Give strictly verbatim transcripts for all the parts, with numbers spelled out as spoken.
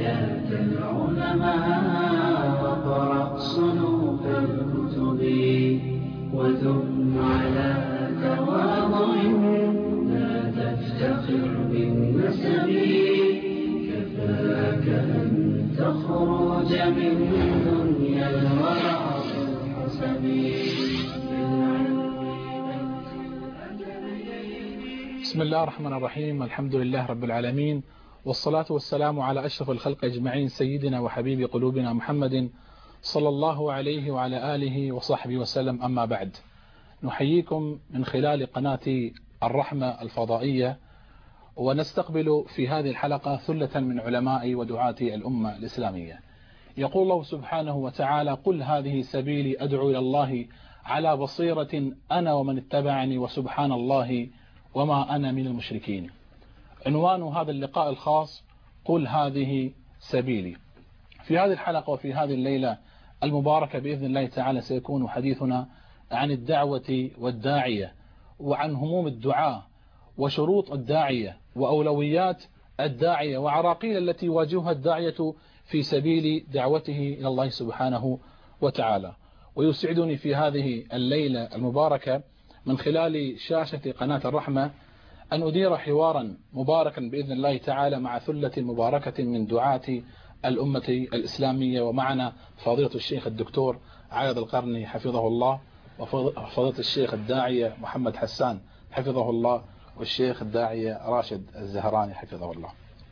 حياة العلماء واقرأ صنوف الكتب وثم على تواضع لا تفتخر بالنسب كفاك أن تخرج من دنيا الورع بالحسب. بسم الله الرحمن الرحيم. الحمد لله رب العالمين، والصلاة والسلام على أشرف الخلق أجمعين، سيدنا وحبيب قلوبنا محمد صلى الله عليه وعلى آله وصحبه وسلم. أما بعد، نحييكم من خلال قناة الرحمة الفضائية، ونستقبل في هذه الحلقة ثلة من علماء ودعاة الأمة الإسلامية. يقول الله سبحانه وتعالى: قل هذه سبيلي أدعو إلى الله على بصيرة أنا ومن اتبعني وسبحان الله وما أنا من المشركين. عنوان هذا اللقاء الخاص: قل هذه سبيلي. في هذه الحلقة وفي هذه الليلة المباركة بإذن الله تعالى سيكون حديثنا عن الدعوة والداعية، وعن هموم الدعاء وشروط الداعية وأولويات الداعية وعراقيل التي يواجهها الداعية في سبيل دعوته إلى الله سبحانه وتعالى. ويسعدني في هذه الليلة المباركة من خلال شاشة قناة الرحمة أن أدير حوارا مباركا بإذن الله تعالى مع ثلة مباركة من دعاة الأمة الإسلامية. ومعنا فضيلة الشيخ الدكتور عايض القرني حفظه الله، وفضيلة الشيخ الداعية محمد حسان حفظه الله، والشيخ الداعية راشد الزهراني حفظه الله.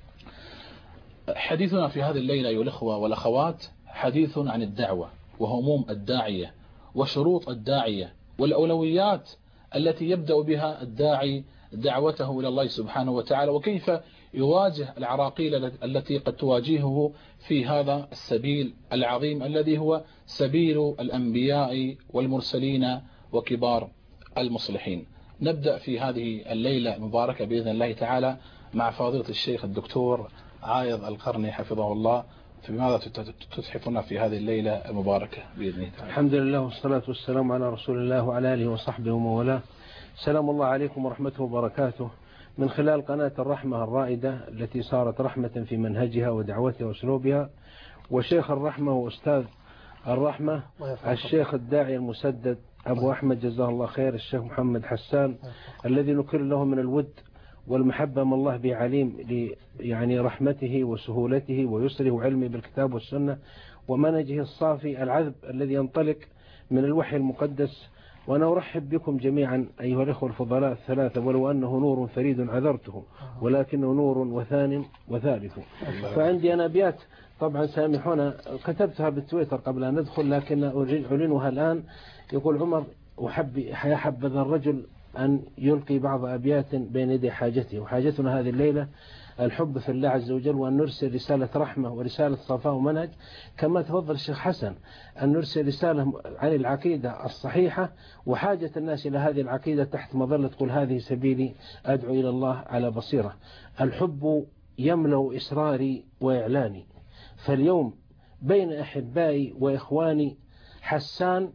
حديثنا في هذه الليلة أيها الأخوة والأخوات حديث عن الدعوة وهموم الداعية وشروط الداعية والأولويات التي يبدأ بها الداعي دعوته إلى الله سبحانه وتعالى، وكيف يواجه العراقيل التي قد تواجهه في هذا السبيل العظيم الذي هو سبيل الأنبياء والمرسلين وكبار المصلحين. نبدأ في هذه الليلة المباركة بإذن الله تعالى مع فضيلة الشيخ الدكتور عايض القرني حفظه الله. فبماذا تتحفنا في هذه الليلة المباركة بإذن الله تعالى؟ الحمد لله والصلاة والسلام على رسول الله وعلى آله وصحبه وموالاه. سلام الله عليكم ورحمته وبركاته. من خلال قناة الرحمة الرائدة التي صارت رحمة في منهجها ودعوتها وأسلوبها، وشيخ الرحمة وأستاذ الرحمة الشيخ الداعي المسدد أبو أحمد جزاه الله خير، الشيخ محمد حسان، الذي نكر له من الود والمحبة من الله به عليم يعني رحمته وسهولته ويسره وعلمه بالكتاب والسنة ومنهجه الصافي العذب الذي ينطلق من الوحي المقدس. وأنا أرحب بكم جميعا أيها الأخوة الفضلاء الثلاثة، ولو أنه نور فريد عذرته ولكنه نور وثان وثالث. فعندي أنا أبيات طبعا سامحونا كتبتها بالتويتر قبل أن ندخل، لكن أعلنها الآن. يقول عمر: وحب يحبذ الرجل أن يلقي بعض أبيات بين يدي حاجته، وحاجتنا هذه الليلة الحب في الله عز وجل، وأن نرسل رسالة رحمة ورسالة صفاء ومنهج، كما تفضل الشيخ حسن أن نرسل رسالة عن العقيدة الصحيحة وحاجة الناس إلى هذه العقيدة تحت مظلة قل هذه سبيلي أدعو إلى الله على بصيرة. الحب يملأ إسراري وإعلاني، فاليوم بين أحبائي وإخواني حسان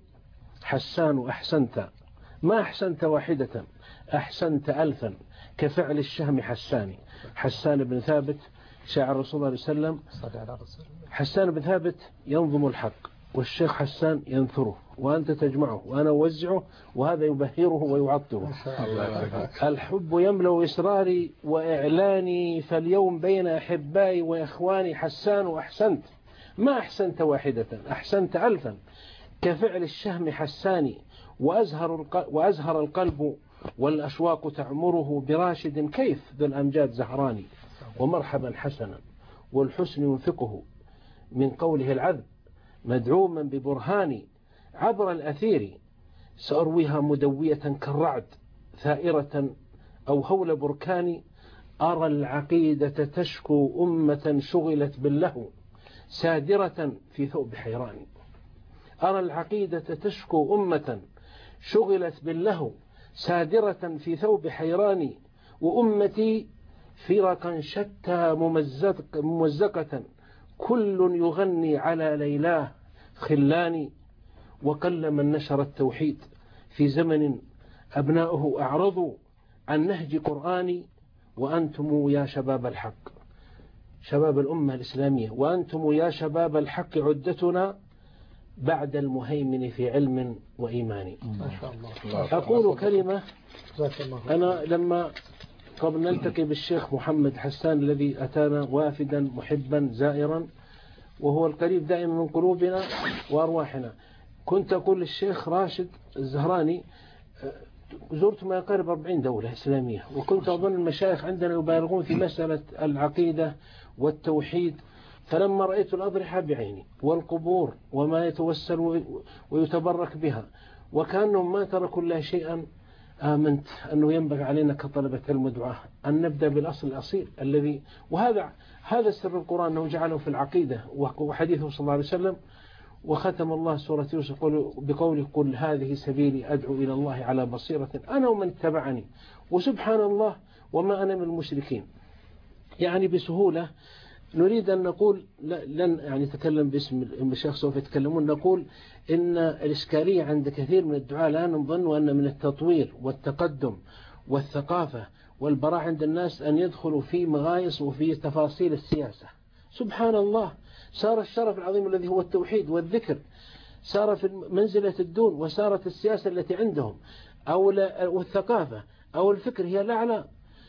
حسان أحسنت، ما أحسنت واحدة أحسنت ألفا، كفعل الشهم حساني. حسان بن ثابت شاعر رسول الله صلى الله عليه وسلم. حسان بن ثابت ينظم الحق، والشيخ حسان ينثره، وأنت تجمعه وأنا أوزعه، وهذا يبهره ويعطره. الحب يملأ إسراري وإعلاني، فاليوم بين أحبائي وإخواني حسان وأحسنت، ما أحسنت واحدة أحسنت ألفا، كفعل الشهم حساني. وأزهر وأزهر القلب والأشواق تعمره براشد كيف ذو الأمجاد زهراني. ومرحبا حسنا والحسن ينفقه من قوله العذب مدعوما ببرهاني. عبر الأثير سأرويها مدوية كالرعد ثائرة أو هول بركاني. أرى العقيدة تشكو أمة شغلت باللهو سادرة في ثوب حيراني. أرى العقيدة تشكو أمة شغلت باللهو سادرة في ثوب حيراني. وأمتي فرقا شتى ممزق ممزقة كل يغني على ليلاه خلاني. وقل من نشر التوحيد في زمن أبناؤه أعرضوا عن نهج قرآني. وأنتم يا شباب الحق شباب الأمة الإسلامية، وأنتم يا شباب الحق عدتنا بعد المهيمن في علم وإيمان. ما شاء الله. أقول كلمة. الله. أنا لما قبل نلتقي بالشيخ محمد حسان الذي أتانا وافدا محبا زائرا وهو القريب دائما من قلوبنا وأرواحنا، كنت أقول للشيخ راشد الزهراني زرت ما يقارب أربعين دولة إسلامية، وكنت أظن المشايخ عندنا يبالغون في مسألة العقيدة والتوحيد، فلما رأيت الأضرحة بعيني والقبور وما يتوسل ويتبرك بها وكأنهم ما تركوا الله شيئا، آمنت أنه ينبغي علينا كطلبة علم ودعاء أن نبدأ بالأصل الأصيل الذي، وهذا هذا سر القرآن أنه جعله في العقيدة وحديثه صلى الله عليه وسلم. وختم الله سورة يوسف بقوله قل هذه سبيلي أدعو إلى الله على بصيرة أنا ومن اتبعني وسبحان الله وما أنا من المشركين. يعني بسهولة نريد أن نقول لن يعني نتكلم باسم الشيخ سوف يتكلمون، نقول إن الإشكالية عند كثير من الدعاء الآن نظن أن من التطوير والتقدم والثقافة والبراء عند الناس أن يدخلوا في مغايص وفي تفاصيل السياسة. سبحان الله، صار الشرف العظيم الذي هو التوحيد والذكر صار في منزلة الدون، وصارت السياسة التي عندهم أو الثقافة أو الفكر هي الأعلى.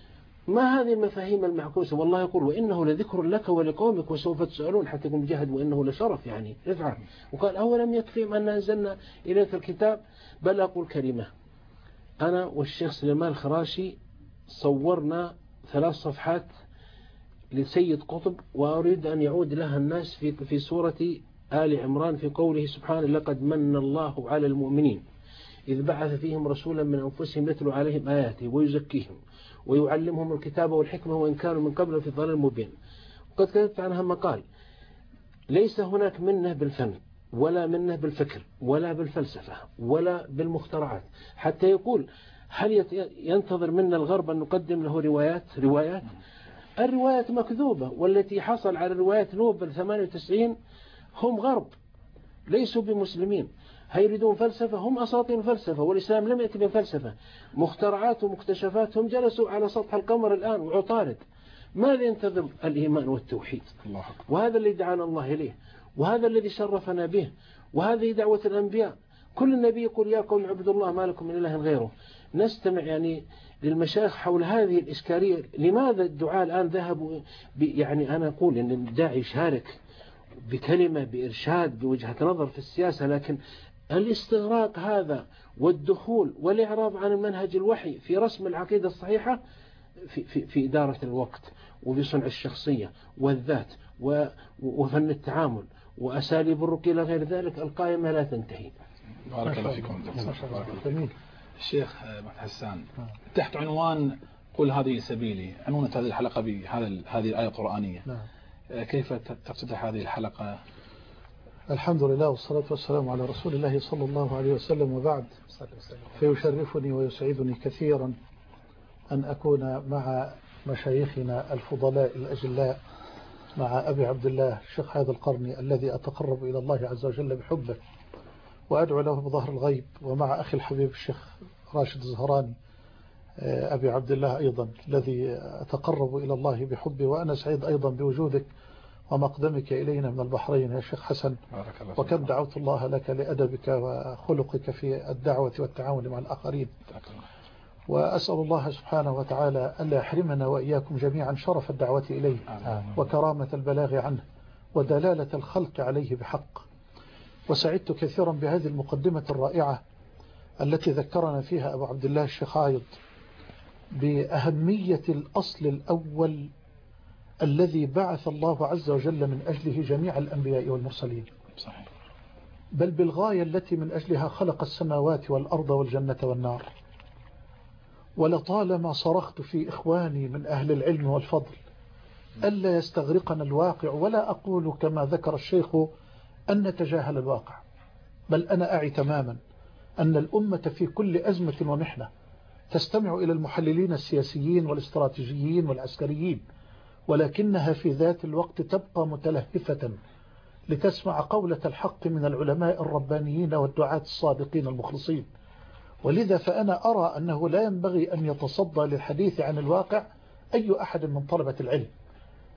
ما هذه المفاهيم المعكوسة؟ والله يقول وإنه لذكر لك ولقومك وسوف تسألون، حتى يكون جهد وإنه لشرف يعني افعل. وقال أولم يكفيهم أن أنزلنا إليك الكتاب؟ بل أقول كلمة، أنا والشيخ سليمان الخراشي صورنا ثلاث صفحات لسيد قطب وأريد أن يعود لها الناس في في سورة آل عمران في قوله سبحانه لقد من الله على المؤمنين إذ بعث فيهم رسولا من أنفسهم يتلو عليهم آياته ويزكيهم ويعلمهم الكتاب والحكمة وإن كانوا من قبل في ضلال مبين. وقد كتبت عنها مقال ليس هناك منه بالفن ولا منه بالفكر ولا بالفلسفة ولا بالمخترعات، حتى يقول هل ينتظر منا الغرب أن نقدم له روايات روايات الروايات مكذوبة، والتي حصل على روايات نوبل ثمانية وتسعين هم غرب ليسوا بمسلمين، هيريدون فلسفة، هم أساطين الفلسفة والإسلام لم يأتي بفلسفة، مخترعات ومكتشفات، هم جلسوا على سطح القمر الآن وعطارد. ماذا ينتظر الإيمان والتوحيد؟ وهذا الذي دعانا الله إليه وهذا الذي شرفنا به وهذه دعوة الأنبياء. كل النبي يقول يا قوم اعبدوا الله ما لكم من إله غيره. نستمع يعني للمشايخ حول هذه الإشكالية. لماذا الدعاء الآن ذهبوا يعني أنا أقول أن الداعي يشارك بكلمة بإرشاد بوجهة نظر في السياسة، لكن الاستغراق هذا والدخول والإعراض عن المنهج الوحي في رسم العقيدة الصحيحة في, في, في إدارة الوقت وفي صنع الشخصية والذات وفن التعامل وأساليب الرقي إلى غير ذلك القائمة لا تنتهي. بارك الله فيكم. الشيخ حسان تحت عنوان قل هذه سبيلي، عنونة هذه الحلقة بهذا هذه الآية القرآنية. نعم. كيف تفتتح هذه الحلقة؟ الحمد لله والصلاة والسلام على رسول الله صلى الله عليه وسلم، وبعد، فيشرفني ويسعدني كثيرا أن أكون مع مشايخنا الفضلاء الأجلاء، مع أبي عبد الله الشيخ هذا القرني الذي أتقرب إلى الله عز وجل بحبه وأدعو له بظهر الغيب، ومع أخي الحبيب الشيخ راشد الزهراني أبي عبد الله أيضا الذي أتقرب إلى الله بحبه. وأنا سعيد أيضا بوجودك ومقدمك إلينا من البحرين يا شيخ حسن، وكم دعوت الله لك لأدبك وخلقك في الدعوة والتعاون مع الآخرين. وأسأل الله سبحانه وتعالى ألا يحرمنا وإياكم جميعا شرف الدعوة إليه وكرامة البلاغ عنه ودلالة الخلق عليه بحق. وسعدت كثيرا بهذه المقدمة الرائعة التي ذكرنا فيها أبو عبد الله الشيخ عايض بأهمية الأصل الأول الذي بعث الله عز وجل من أجله جميع الأنبياء والمرسلين، صحيح. بل بالغاية التي من أجلها خلق السماوات والأرض والجنة والنار. ولطالما صرخت في إخواني من أهل العلم والفضل ألا يستغرقنا الواقع، ولا أقول كما ذكر الشيخ أن نتجاهل الواقع، بل أنا أعي تماما أن الأمة في كل أزمة ومحنة تستمع إلى المحللين السياسيين والاستراتيجيين والعسكريين، ولكنها في ذات الوقت تبقى متلهفة لتسمع قولة الحق من العلماء الربانيين والدعاة الصادقين المخلصين. ولذا فأنا أرى أنه لا ينبغي أن يتصدى للحديث عن الواقع أي أحد من طلبة العلم،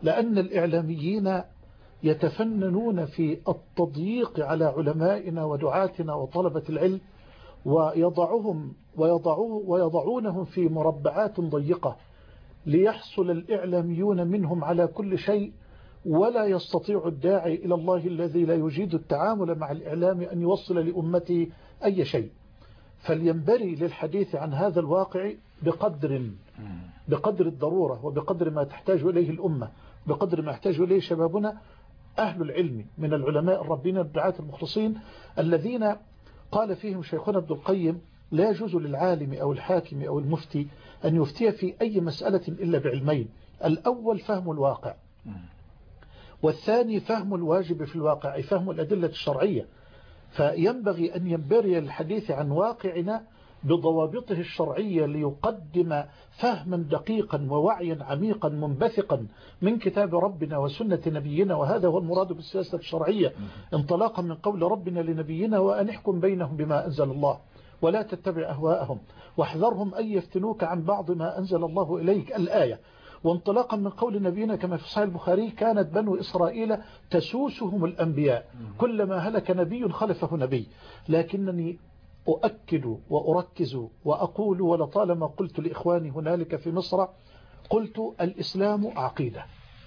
لأن الإعلاميين يتفننون في التضييق على علمائنا ودعاتنا وطلبة العلم، ويضعهم ويضعوه ويضعونهم في مربعات ضيقة ليحصل الإعلاميون منهم على كل شيء، ولا يستطيع الداعي إلى الله الذي لا يجيد التعامل مع الإعلام أن يوصل لأمته أي شيء. فلينبري للحديث عن هذا الواقع بقدر بقدر الضرورة وبقدر ما تحتاج إليه الأمة، بقدر ما يحتاج إليه شبابنا أهل العلم من العلماء الربين الدعاة المخلصين الذين قال فيهم شيخنا ابن القيم: لا يجوز للعالم أو الحاكم أو المفتي أن يفتي في أي مسألة إلا بعلمين: الأول فهم الواقع، والثاني فهم الواجب في الواقع، أي فهم الأدلة الشرعية. فينبغي أن ينبري الحديث عن واقعنا بضوابطه الشرعية ليقدم فهما دقيقا ووعيا عميقا منبثقا من كتاب ربنا وسنة نبينا، وهذا هو المراد بالسياسة الشرعية، انطلاقا من قول ربنا لنبينا: وأن احكم بينهم بما أنزل الله ولا تتبع أهواءهم واحذرهم أن يفتنوك عن بعض ما أنزل الله إليك، الآية. وانطلاقا من قول نبينا كما في صحيح البخاري: كانت بنو إسرائيل تسوسهم الأنبياء، كلما هلك نبي خلفه نبي. لكنني أؤكد وأركز وأقول، ولطالما قلت لإخواني هنالك في مصر، قلت: الإسلام عقيدة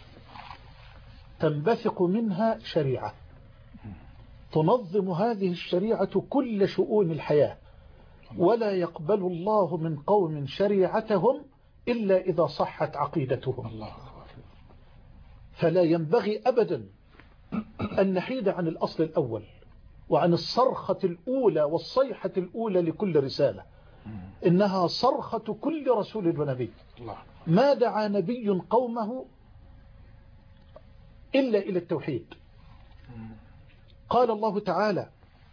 تنبثق منها شريعة تنظم هذه الشريعة كل شؤون الحياة، ولا يقبل الله من قوم شريعتهم إلا إذا صحت عقيدتهم. فلا ينبغي أبدا أن نحيد عن الأصل الأول وعن الصرخة الأولى والصيحة الأولى لكل رسالة، إنها صرخة كل رسول ونبي. ما دعا نبي قومه إلا إلى التوحيد. قال الله تعالى: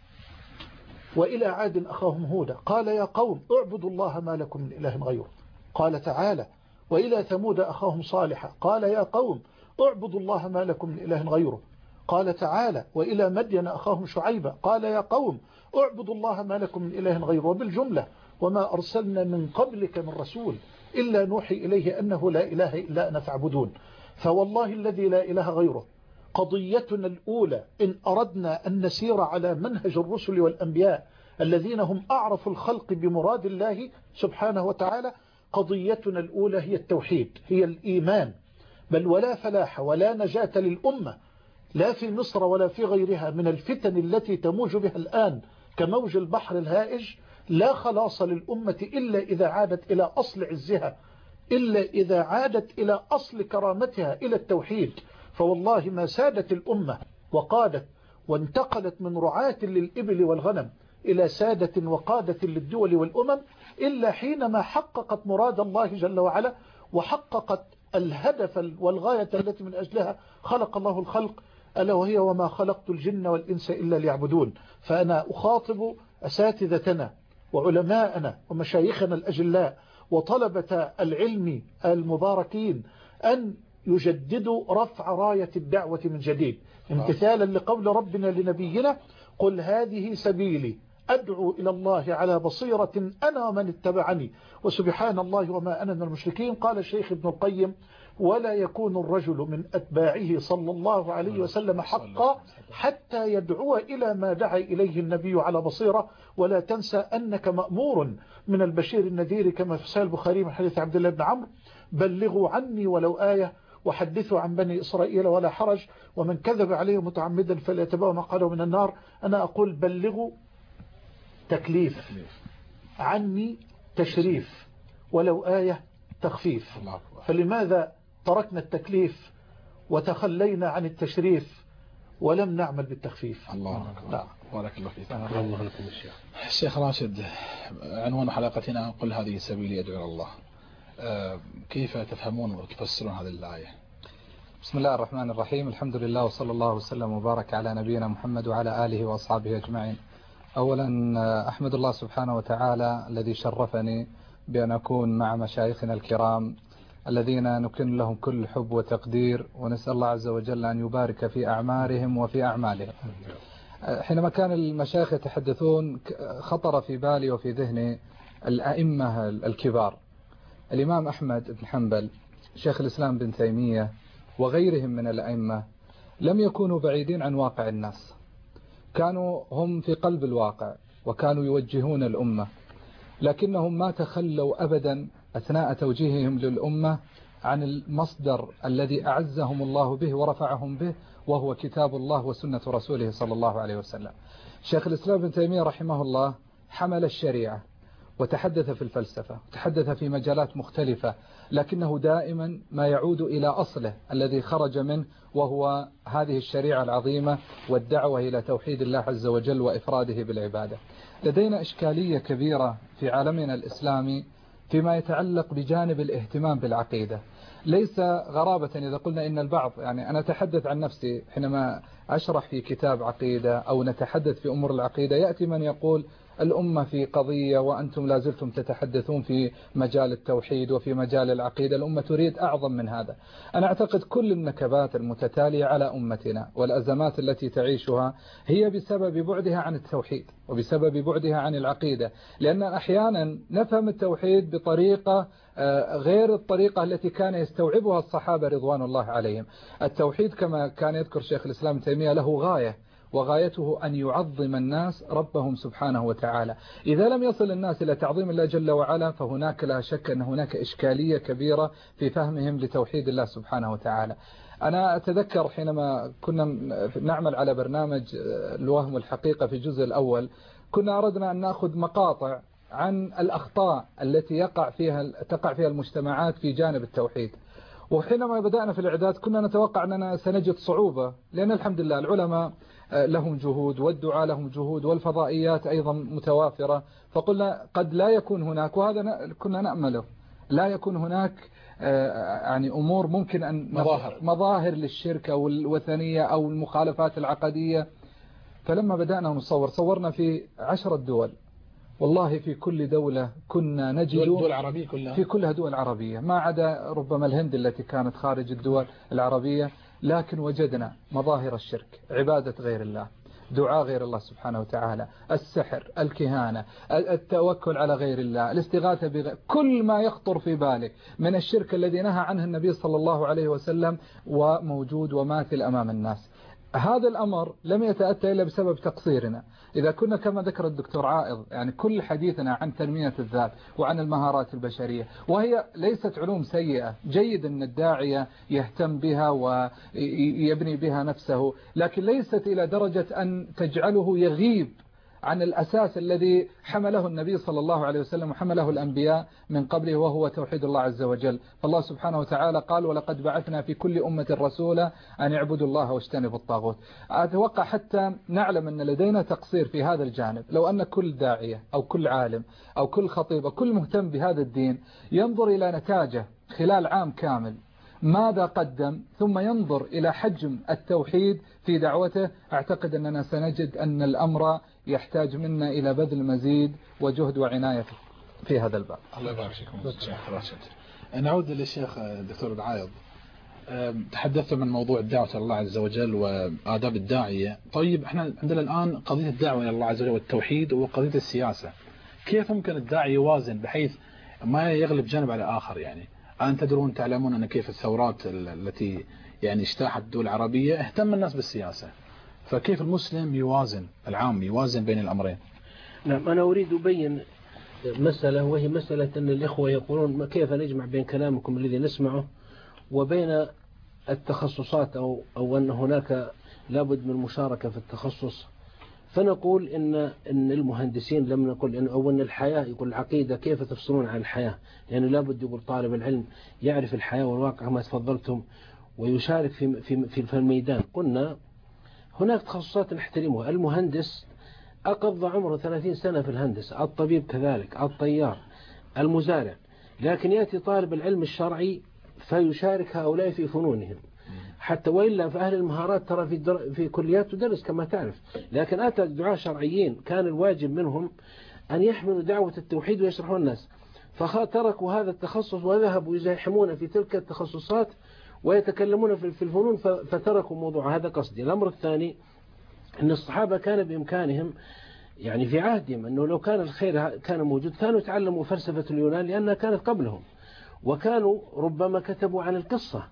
وإلى عاد أخاهم هودا قال يا قوم اعبدوا الله ما لكم من إله غيره. قال تعالى: وإلى ثمود أخاهم صالحا قال يا قوم اعبدوا الله ما لكم من إله غيره. قال تعالى: وإلى مدين أخاهم شعيبا قال يا قوم اعبدوا الله ما لكم من إله غيره. وبالجملة: وما أرسلنا من قبلك من رسول إلا نوحي إليه أنه لا إله إلا أنا فاعبدون. فوالله الذي لا إله غيره قضيتنا الأولى إن أردنا أن نسير على منهج الرسل والأنبياء الذين هم أعرف الخلق بمراد الله سبحانه وتعالى، قضيتنا الأولى هي التوحيد، هي الإيمان. بل ولا فلاح ولا نجاة للأمة لا في مصر ولا في غيرها من الفتن التي تموج بها الآن كموج البحر الهائج. لا خلاص للأمة إلا إذا عادت إلى أصل عزها، إلا إذا عادت إلى أصل كرامتها، إلى التوحيد. فوالله ما سادت الأمة وقادت وانتقلت من رعاة للإبل والغنم إلى سادة وقادة للدول والأمم إلا حينما حققت مراد الله جل وعلا، وحققت الهدف والغاية التي من أجلها خلق الله الخلق، ألا وهي: وما خلقت الجن والإنس إلا ليعبدون. فأنا أخاطب أساتذتنا وعلماءنا ومشايخنا الأجلاء وطلبة العلم المباركين أن يجددوا رفع راية الدعوة من جديد، امتثالا لقول ربنا لنبينا: قل هذه سبيلي أدعو إلى الله على بصيرة أنا ومن اتبعني وسبحان الله وما أنا من المشركين. قال الشيخ ابن القيم: ولا يكون الرجل من أتباعه صلى الله عليه وسلم حقا حتى يدعو إلى ما دعا إليه النبي على بصيرة. ولا تنسى أنك مأمور من البشير النذير كما في صحيح البخاري من حديث عبد الله بن عمرو: بلغوا عني ولو آية وحدثوا عن بني إسرائيل ولا حرج، ومن كذب عليه متعمدا فليتبوأ مقعده من النار. أنا أقول: بلغوا تكليف، عني تشريف، ولو آية تخفيف. فلماذا تركنا التكليف وتخلينا عن التشريف ولم نعمل بالتخفيف؟ الله أكبر. بارك الله فيك. الله لكم الشيخ. الشيخ راشد، عنوان حلقتنا قل هذه سبيلي أدعو إلى الله. كيف تفهمون وتفسرون هذه الآية؟ بسم الله الرحمن الرحيم. الحمد لله وصلى الله وسلم وبارك على نبينا محمد وعلى آله وأصحابه أجمعين. أولا أحمد الله سبحانه وتعالى الذي شرفني بأن أكون مع مشايخنا الكرام الذين نكن لهم كل حب وتقدير، ونسأل الله عز وجل أن يبارك في أعمارهم وفي أعمالهم. حينما كان المشايخ يتحدثون خطر في بالي وفي ذهني الأئمة الكبار: الإمام أحمد بن حنبل، شيخ الإسلام بن تيمية، وغيرهم من الأئمة لم يكونوا بعيدين عن واقع الناس، كانوا هم في قلب الواقع وكانوا يوجهون الأمة، لكنهم ما تخلوا أبدا أثناء توجيههم للأمة عن المصدر الذي أعزهم الله به ورفعهم به، وهو كتاب الله وسنة رسوله صلى الله عليه وسلم. شيخ الإسلام ابن تيمية رحمه الله حمل الشريعة وتحدث في الفلسفة وتحدث في مجالات مختلفة، لكنه دائما ما يعود إلى أصله الذي خرج منه، وهو هذه الشريعة العظيمة والدعوة إلى توحيد الله عز وجل وإفراده بالعبادة. لدينا إشكالية كبيرة في عالمنا الإسلامي فيما يتعلق بجانب الاهتمام بالعقيدة. ليس غرابة إذا قلنا إن البعض، يعني أنا أتحدث عن نفسي حينما أشرح في كتاب عقيدة أو نتحدث في أمور العقيدة، يأتي من يقول الأمة في قضية وأنتم لازلتم تتحدثون في مجال التوحيد وفي مجال العقيدة، الأمة تريد أعظم من هذا. أنا أعتقد كل النكبات المتتالية على أمتنا والأزمات التي تعيشها هي بسبب بعدها عن التوحيد وبسبب بعدها عن العقيدة، لأن أحيانا نفهم التوحيد بطريقة غير الطريقة التي كان يستوعبها الصحابة رضوان الله عليهم. التوحيد كما كان يذكر شيخ الإسلام تيمية له غاية، وغايته أن يعظم الناس ربهم سبحانه وتعالى. إذا لم يصل الناس إلى تعظيم الله جل وعلا فهناك لا شك أن هناك إشكالية كبيرة في فهمهم لتوحيد الله سبحانه وتعالى. أنا أتذكر حينما كنا نعمل على برنامج الوهم والحقيقة في الجزء الأول، كنا أردنا أن نأخذ مقاطع عن الأخطاء التي يقع فيها تقع فيها المجتمعات في جانب التوحيد. وحينما بدأنا في الإعداد كنا نتوقع أننا سنجد صعوبة، لأن الحمد لله العلماء لهم جهود والدعاء لهم جهود والفضائيات أيضا متوافرة، فقلنا قد لا يكون هناك، وهذا كنا نأمله، لا يكون هناك يعني أمور ممكن أن مظاهر, مظاهر للشرك أو الوثنية أو المخالفات العقدية. فلما بدأنا نصور صورنا في عشرة دول، والله في كل دولة كنا نجد دول عربية كلها، في كلها دول عربية ما عدا ربما الهند التي كانت خارج الدول العربية، لكن وجدنا مظاهر الشرك، عبادة غير الله، دعاء غير الله سبحانه وتعالى، السحر، الكهانة، التوكل على غير الله، الاستغاثة بغير، كل ما يخطر في بالك من الشرك الذي نهى عنه النبي صلى الله عليه وسلم وموجود وماثل أمام الناس. هذا الأمر لم يتأتى إلا بسبب تقصيرنا. إذا كنا كما ذكر الدكتور عائض يعني كل حديثنا عن تنمية الذات وعن المهارات البشرية، وهي ليست علوم سيئة، جيد أن الداعية يهتم بها ويبني بها نفسه، لكن ليست إلى درجة أن تجعله يغيب عن الأساس الذي حمله النبي صلى الله عليه وسلم وحمله الأنبياء من قبله، وهو توحيد الله عز وجل. فالله سبحانه وتعالى قال ولقد بعثنا في كل أمة رسولا أن يعبدوا الله واجتنبوا الطاغوت. أتوقع حتى نعلم أن لدينا تقصير في هذا الجانب، لو أن كل داعية أو كل عالم أو كل خطيب أو كل مهتم بهذا الدين ينظر إلى نتاجه خلال عام كامل ماذا قدم، ثم ينظر إلى حجم التوحيد في دعوته، أعتقد أننا سنجد أن الأمر يحتاج منا إلى بذل مزيد وجهد وعناية في هذا الباب. الله يبارك فيكم الشيخ راشد. نعود للشيخ الدكتور العايض، تحدثت من موضوع الدعوة إلى الله عز وجل وآداب الداعية. طيب احنا عندنا الآن قضية الدعوة إلى الله عز وجل والتوحيد وقضية السياسة، كيف ممكن الداعي يوازن بحيث ما يغلب جانب على آخر؟ يعني أن تدرون تعلمون أن كيف الثورات التي يعني اجتاحت الدول العربية اهتم الناس بالسياسة، فكيف المسلم يوازن، العام يوازن بين الأمرين؟ نعم، أنا أريد أبين مسألة، وهي مسألة أن الإخوة يقولون كيف نجمع بين كلامكم الذي نسمعه وبين التخصصات، أو, أو أن هناك لابد من مشاركة في التخصص. فنقول إن, إن المهندسين لم نقل إن أو أن الحياة، يقول العقيدة كيف تفصلون عن الحياة، لأنه يعني لابد يقول طالب العلم يعرف الحياة والواقع كما تفضلتم ويشارك في, في, في الميدان. قلنا هناك تخصصات نحترمها، المهندس أقضى عمره ثلاثين سنة في الهندسة، الطبيب كذلك، الطيار، المزارع، لكن يأتي طالب العلم الشرعي فيشارك هؤلاء في فنونهم، حتى وإلا فأهل المهارات ترى في, در... في كليات تدرس كما تعرف، لكن أتى دعاة شرعيين كان الواجب منهم أن يحملوا دعوة التوحيد ويشرحوا الناس، فتركوا هذا التخصص وذهبوا يزاحمون في تلك التخصصات ويتكلمون في الفنون فتركوا موضوع. هذا قصدي. الأمر الثاني أن الصحابة كان بإمكانهم يعني في عهدهم أنه لو كان الخير كان موجود كانوا يتعلموا فلسفة اليونان لأنها كانت قبلهم، وكانوا ربما كتبوا عن القصة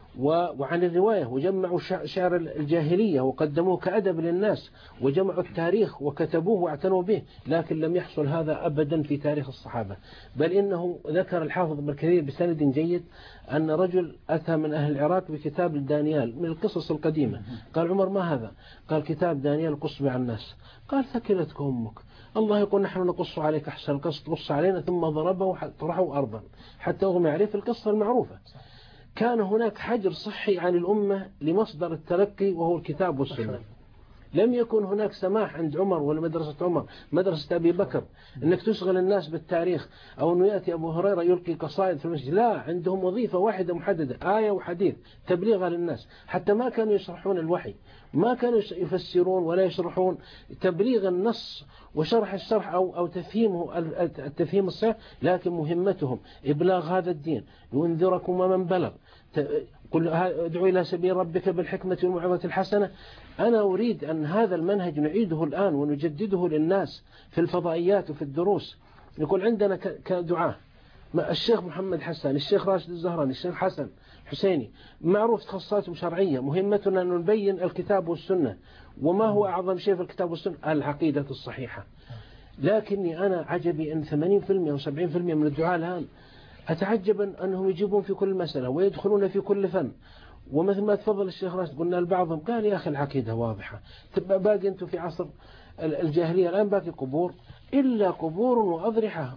وعن الرواية، وجمعوا شعر الجاهلية وقدموه كأدب للناس، وجمعوا التاريخ وكتبوه واعتنوا به، لكن لم يحصل هذا أبدا في تاريخ الصحابة. بل إنه ذكر الحافظ ابن كثير بسند جيد أن رجل أتى من أهل العراق بكتاب دانيال من القصص القديمة، قال عمر ما هذا؟ قال كتاب دانيال قص على الناس. قال ثكلتك أمك، الله يقول نحن نقص عليك أحسن القصة، تقص علينا، ثم ضربه وطرحه أرضا حتى أغمي عليه في القصة المعروفة. كان هناك حجر صحي عن الأمة لمصدر التلقي وهو الكتاب والسنة. لم يكن هناك سماح عند عمر ولا مدرسة عمر مدرسة أبي بكر أنك تشغل الناس بالتاريخ، أو أنه يأتي أبو هريرة يلقي قصائد في المسجد. لا، عندهم وظيفة واحدة محددة، آية وحديث تبليغها للناس. حتى ما كانوا يشرحون الوحي، ما كانوا يفسرون ولا يشرحون، تبليغ النص وشرح الشرح أو أو تفهيمه التفهيم الصحيح، لكن مهمتهم إبلاغ هذا الدين. ينذركم ومن بلغ، قل ادعو إلى سبيل ربك بالحكمة والموعظة الحسنة. أنا أريد أن هذا المنهج نعيده الآن ونجدده للناس في الفضائيات وفي الدروس. يقول عندنا كدعاة الشيخ محمد حسان، الشيخ راشد الزهراني، الشيخ حسن حسيني، معروف تخصصاتهم شرعية، مهمتنا أن نبين الكتاب والسنة. وما هو أعظم شيء في الكتاب والسنة؟ العقيدة الصحيحة. لكني أنا عجبي أن ثمانين بالمئة أو سبعين بالمئة من الدعاة الآن أتعجب أنهم يجيبون في كل مسألة ويدخلون في كل فن. ومثل ما تفضل الشيخ راشد، قلنا لبعضهم قال يا أخي العقيدة واضحة، تبقى باقي أنتم في عصر الجاهلية، الآن باقي قبور إلا قبور وأضرحة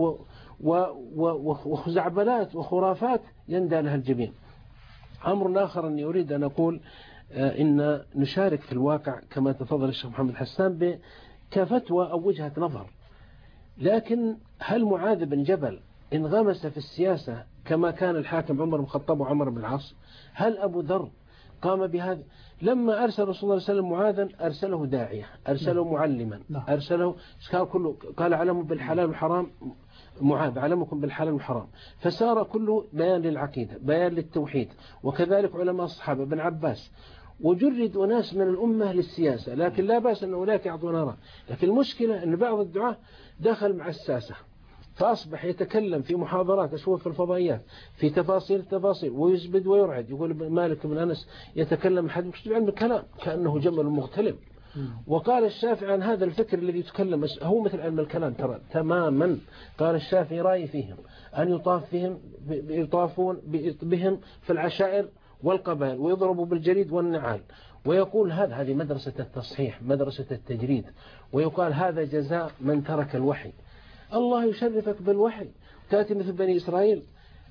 وخزعبلات وخرافات يندى لها الجبين. أمر آخر أني أريد أن أقول إن نشارك في الواقع كما تفضل الشيخ محمد حسان كفتوى أو وجهة نظر. لكن هل معاذ بن جبل انغمس في السياسة كما كان الحاكم عمر بن الخطاب وعمر بن العاص؟ هل أبو ذر قام بهذا؟ لما أرسل رسول الله صلى الله عليه وسلم معاذا أرسله داعية، أرسله معلما، أرسله قال كله قال علموا بالحلال والحرام، معاذ علمكم بالحلال والحرام، فسار كله بيان للعقيدة، بيان للتوحيد. وكذلك علماء الصحابة بن عباس، وجرد أناس من الأمة للسياسة. لكن لا بأس أن أولئك يعطون آراء، لكن المشكلة أن بعض الدعاة دخل مع الساسة، فأصبح يتكلم في محاضرات أشوف في الفضائيات في تفاصيل التفاصيل ويزبد ويرعد. يقول مالك بن أنس يتكلم حد مش علم الكلام كأنه جمل مغتلم. وقال الشافعي عن هذا الفكر الذي يتكلم هو مثل علم الكلام ترى تماما. قال الشافعي رأي فيهم أن يطاف فيهم يطافون بهم في العشائر والقبائل ويضربوا بالجريد والنعال، ويقول هذا هذه مدرسة التصحيح مدرسة التجريد، ويقال هذا جزاء من ترك الوحي. الله يشرفك بالوحي، تأتي مثل بني إسرائيل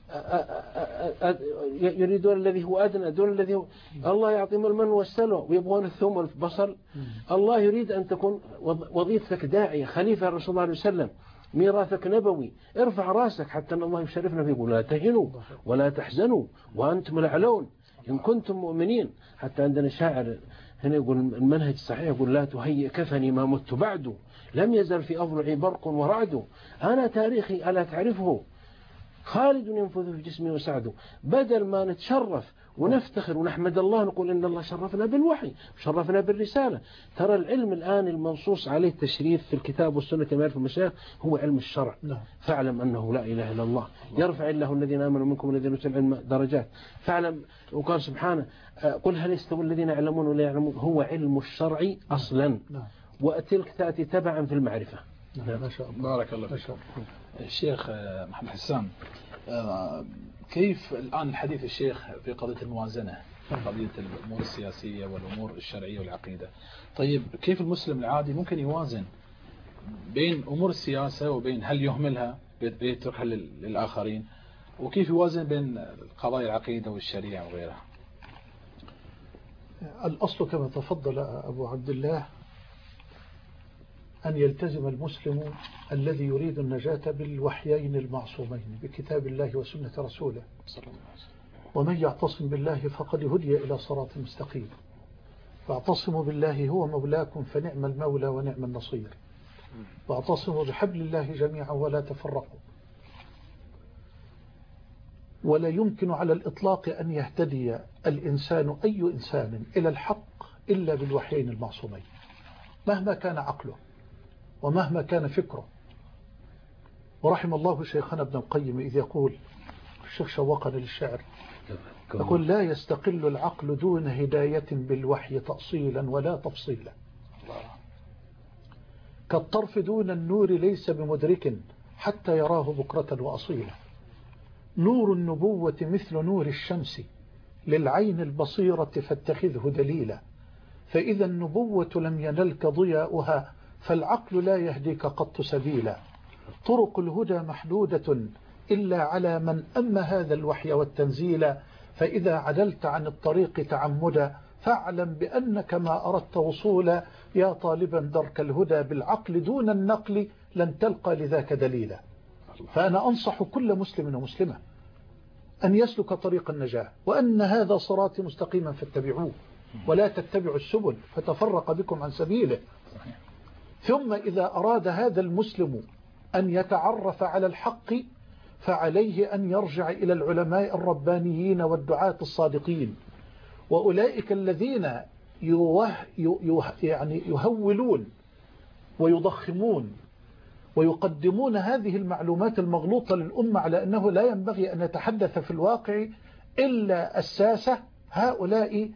يريدون الذي هو أدنى دون الذي هو، الله يعطيهم المن والسلوى ويبغون الثوم والبصل. الله يريد أن تكون وظيفتك داعية خليفة الرسول صلى الله عليه وسلم، ميراثك نبوي، ارفع راسك حتى أن الله يشرفنا فيقول لا تهنوا ولا تحزنوا وأنتم الأعلون إن كنتم مؤمنين. حتى عندنا شاعر هنا يقول المنهج الصحيح يقول لا تهيئ كفني ما مت بعد، لم يزل في أضلعي برق ورعد، أنا تاريخي ألا تعرفه، خالد ينفذ في جسمي وسعده. بدل ما نتشرف ونفتخر ونحمد الله نقول إن الله شرفنا بالوحي شرفنا بالرسالة. ترى العلم الآن المنصوص عليه التشريف في الكتاب والسنة كما يعرف المشايخ هو علم الشرع. فاعلم أنه لا إله إلا الله، يرفع الله الذين آمنوا منكم والذين أوتوا العلم درجات. فاعلم، وقال سبحانه قل هل يستوي الذين يعلمون ولا يعلمون، هو علم الشرع أصلا، وتلك تأتي تبعا في المعرفة. ما شاء الله، بارك الله فيك. الشيخ محمد حسان، كيف الآن الحديث الشيخ في قضية الموازنة، قضية الأمور السياسية والأمور الشرعية والعقيدة؟ طيب كيف المسلم العادي ممكن يوازن بين أمور السياسة وبين هل يهملها بيتركها للآخرين، وكيف يوازن بين قضايا العقيدة والشريعة وغيرها؟ الأصل كما تفضل أبو عبد الله أن يلتزم المسلم الذي يريد النجاة بالوحيين المعصومين بكتاب الله وسنة رسوله، ومن يعتصم بالله فقد هدي إلى صراط مستقيم. فاعتصموا بالله هو مولاكم فنعم المولى ونعم النصير، واعتصموا بحبل الله جميعا ولا تفرقوا. ولا يمكن على الإطلاق أن يهتدي الإنسان أي إنسان إلى الحق إلا بالوحيين المعصومين، مهما كان عقله ومهما كان فكره. ورحم الله شيخنا ابن القيم إذ يقول، الشيخ شوقنا للشعر، يقول لا يستقل العقل دون هداية بالوحي تأصيلا ولا تفصيلا. كالطرف دون النور ليس بمدرك حتى يراه بكرة وأصيلا. نور النبوة مثل نور الشمس للعين البصيرة فاتخذه دليلا. فإذا النبوة لم ينلك ضياؤها فالعقل لا يهديك قط سبيلا. طرق الهدى محدودة إلا على من أم هذا الوحي والتنزيل. فإذا عدلت عن الطريق تعمدا فاعلم بأنك ما أردت وصولا. يا طالبا درك الهدى بالعقل دون النقل لن تلقى لذاك دليلا. فأنا أنصح كل مسلم ومسلمة أن يسلك طريق النجاة، وأن هذا صراطي مستقيما فاتبعوه ولا تتبعوا السبل فتفرق بكم عن سبيله. ثم إذا أراد هذا المسلم أن يتعرف على الحق فعليه أن يرجع إلى العلماء الربانيين والدعاة الصادقين، وأولئك الذين يوه يوه يعني يهولون ويضخمون ويقدمون هذه المعلومات المغلوطة للأمة على أنه لا ينبغي أن يتحدث في الواقع إلا الساسة. هؤلاء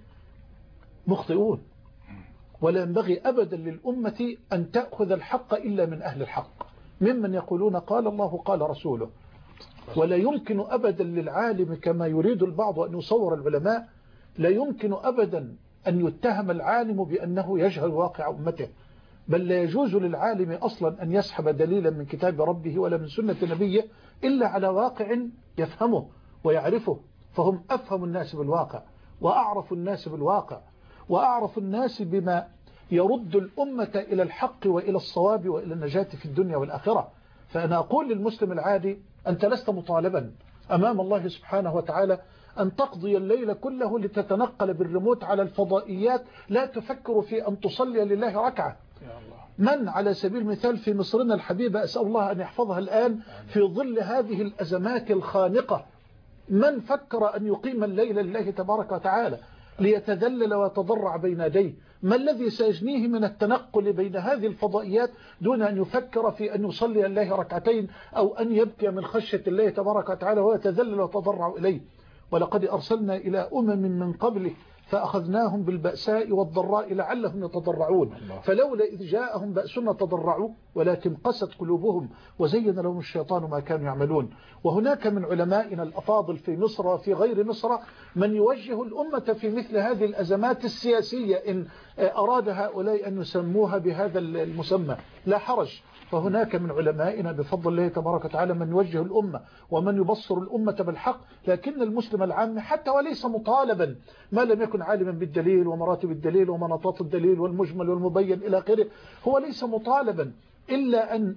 مخطئون، ولا ينبغي أبدا للأمة أن تأخذ الحق إلا من أهل الحق، ممن يقولون قال الله قال رسوله. ولا يمكن أبدا للعالم كما يريد البعض أن يصور العلماء، لا يمكن أبدا أن يتهم العالم بأنه يجهل واقع أمته، بل لا يجوز للعالم أصلا أن يسحب دليلا من كتاب ربه ولا من سنة نبيه إلا على واقع يفهمه ويعرفه. فهم أفهم الناس بالواقع وأعرف الناس بالواقع وأعرف الناس بما يرد الأمة إلى الحق وإلى الصواب وإلى النجاة في الدنيا والآخرة. فأنا أقول للمسلم العادي أنت لست مطالبا أمام الله سبحانه وتعالى أن تقضي الليل كله لتتنقل بالريموت على الفضائيات لا تفكر في أن تصلي لله ركعة. من على سبيل المثال في مصرنا الحبيبة أسأل الله أن يحفظها الآن في ظل هذه الأزمات الخانقة، من فكر أن يقيم الليل لله تبارك وتعالى ليتذلل ويتضرع بين يديه؟ ما الذي سيجنيه من التنقل بين هذه الفضائيات دون أن يفكر في أن يصلي الله ركعتين أو أن يبكي من خشية الله تبارك وتعالى ويتذلل ويتضرع إليه؟ ولقد أرسلنا إلى أمم من قبله فأخذناهم بالبأساء والضراء لعلهم يتضرعون. فلولا إذ جاءهم بأسنا تضرعوا ولكن قست قلوبهم وزين لهم الشيطان ما كانوا يعملون. وهناك من علمائنا الأفاضل في مصر وفي غير مصر من يوجه الأمة في مثل هذه الأزمات السياسية إن أراد هؤلاء أن يسموها بهذا المسمى لا حرج. فهناك من علمائنا بفضل الله تبارك وتعالى من يوجه الأمة ومن يبصر الأمة بالحق. لكن المسلم العام حتى وليس مطالبا ما لم يكن عالما بالدليل ومراتب الدليل ومناطات الدليل والمجمل والمبين إلى آخره، هو ليس مطالبا إلا أن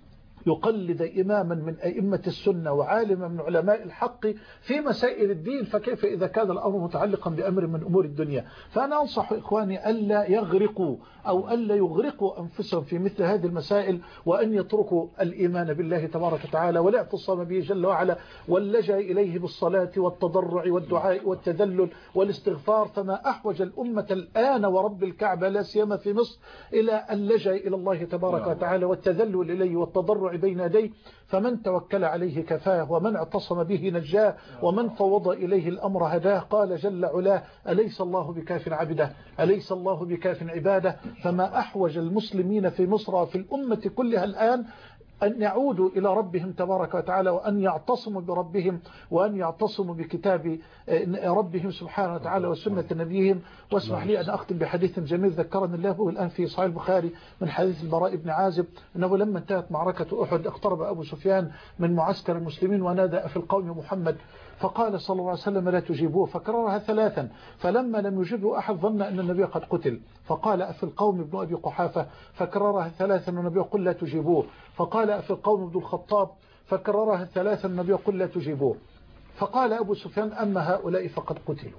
يقلد إماما من أئمة السنة وعالما من علماء الحق في مسائل الدين، فكيف إذا كان الأمر متعلقا بأمر من أمور الدنيا؟ فأنا أنصح إخواني ألا يغرقوا أو ألا يغرقوا أنفسهم في مثل هذه المسائل، وأن يتركوا الإيمان بالله تبارك وتعالى والاعتصام به جل وعلا واللجأ إليه بالصلاة والتضرع والدعاء والتذلل والاستغفار. فما أحوج الأمة الآن ورب الكعبة لا سيما في مصر إلى اللجأ إلى الله تبارك وتعالى والتذلل إليه والتضرع بين يديه. فمن توكل عليه كفاه ومن اعتصم به نجاه ومن فوض إليه الأمر هداه. قال جل علاه أليس الله بكاف عبده أليس الله بكاف عباده. فما أحوج المسلمين في مصر وفي الأمة كلها الآن أن يعودوا إلى ربهم تبارك وتعالى وأن يعتصموا بربهم وأن يعتصموا بكتاب ربهم سبحانه وتعالى وسنة نبيهم. واسمح لي أن أختم بحديث جميل ذكرني الله به الآن في صحيح البخاري من حديث البراء بن عازب أنه لما انتهت معركة أحد اقترب أبو سفيان من معسكر المسلمين ونادى في القوم محمد، فقال صلى الله عليه وسلم لا تجيبوه، فكررها ثلاثا، فلما لم يجبه أحد ظن أن النبي قد قتل، فقال أفي القوم ابن أبي قحافة، فكررها ثلاثا والنبي قل لا تجيبوه، فقال أفي القوم ابن الخطاب، فكررها ثلاثا النبي قل لا تجيبوه. فقال أبو سفيان أما هؤلاء فقد قتلوا.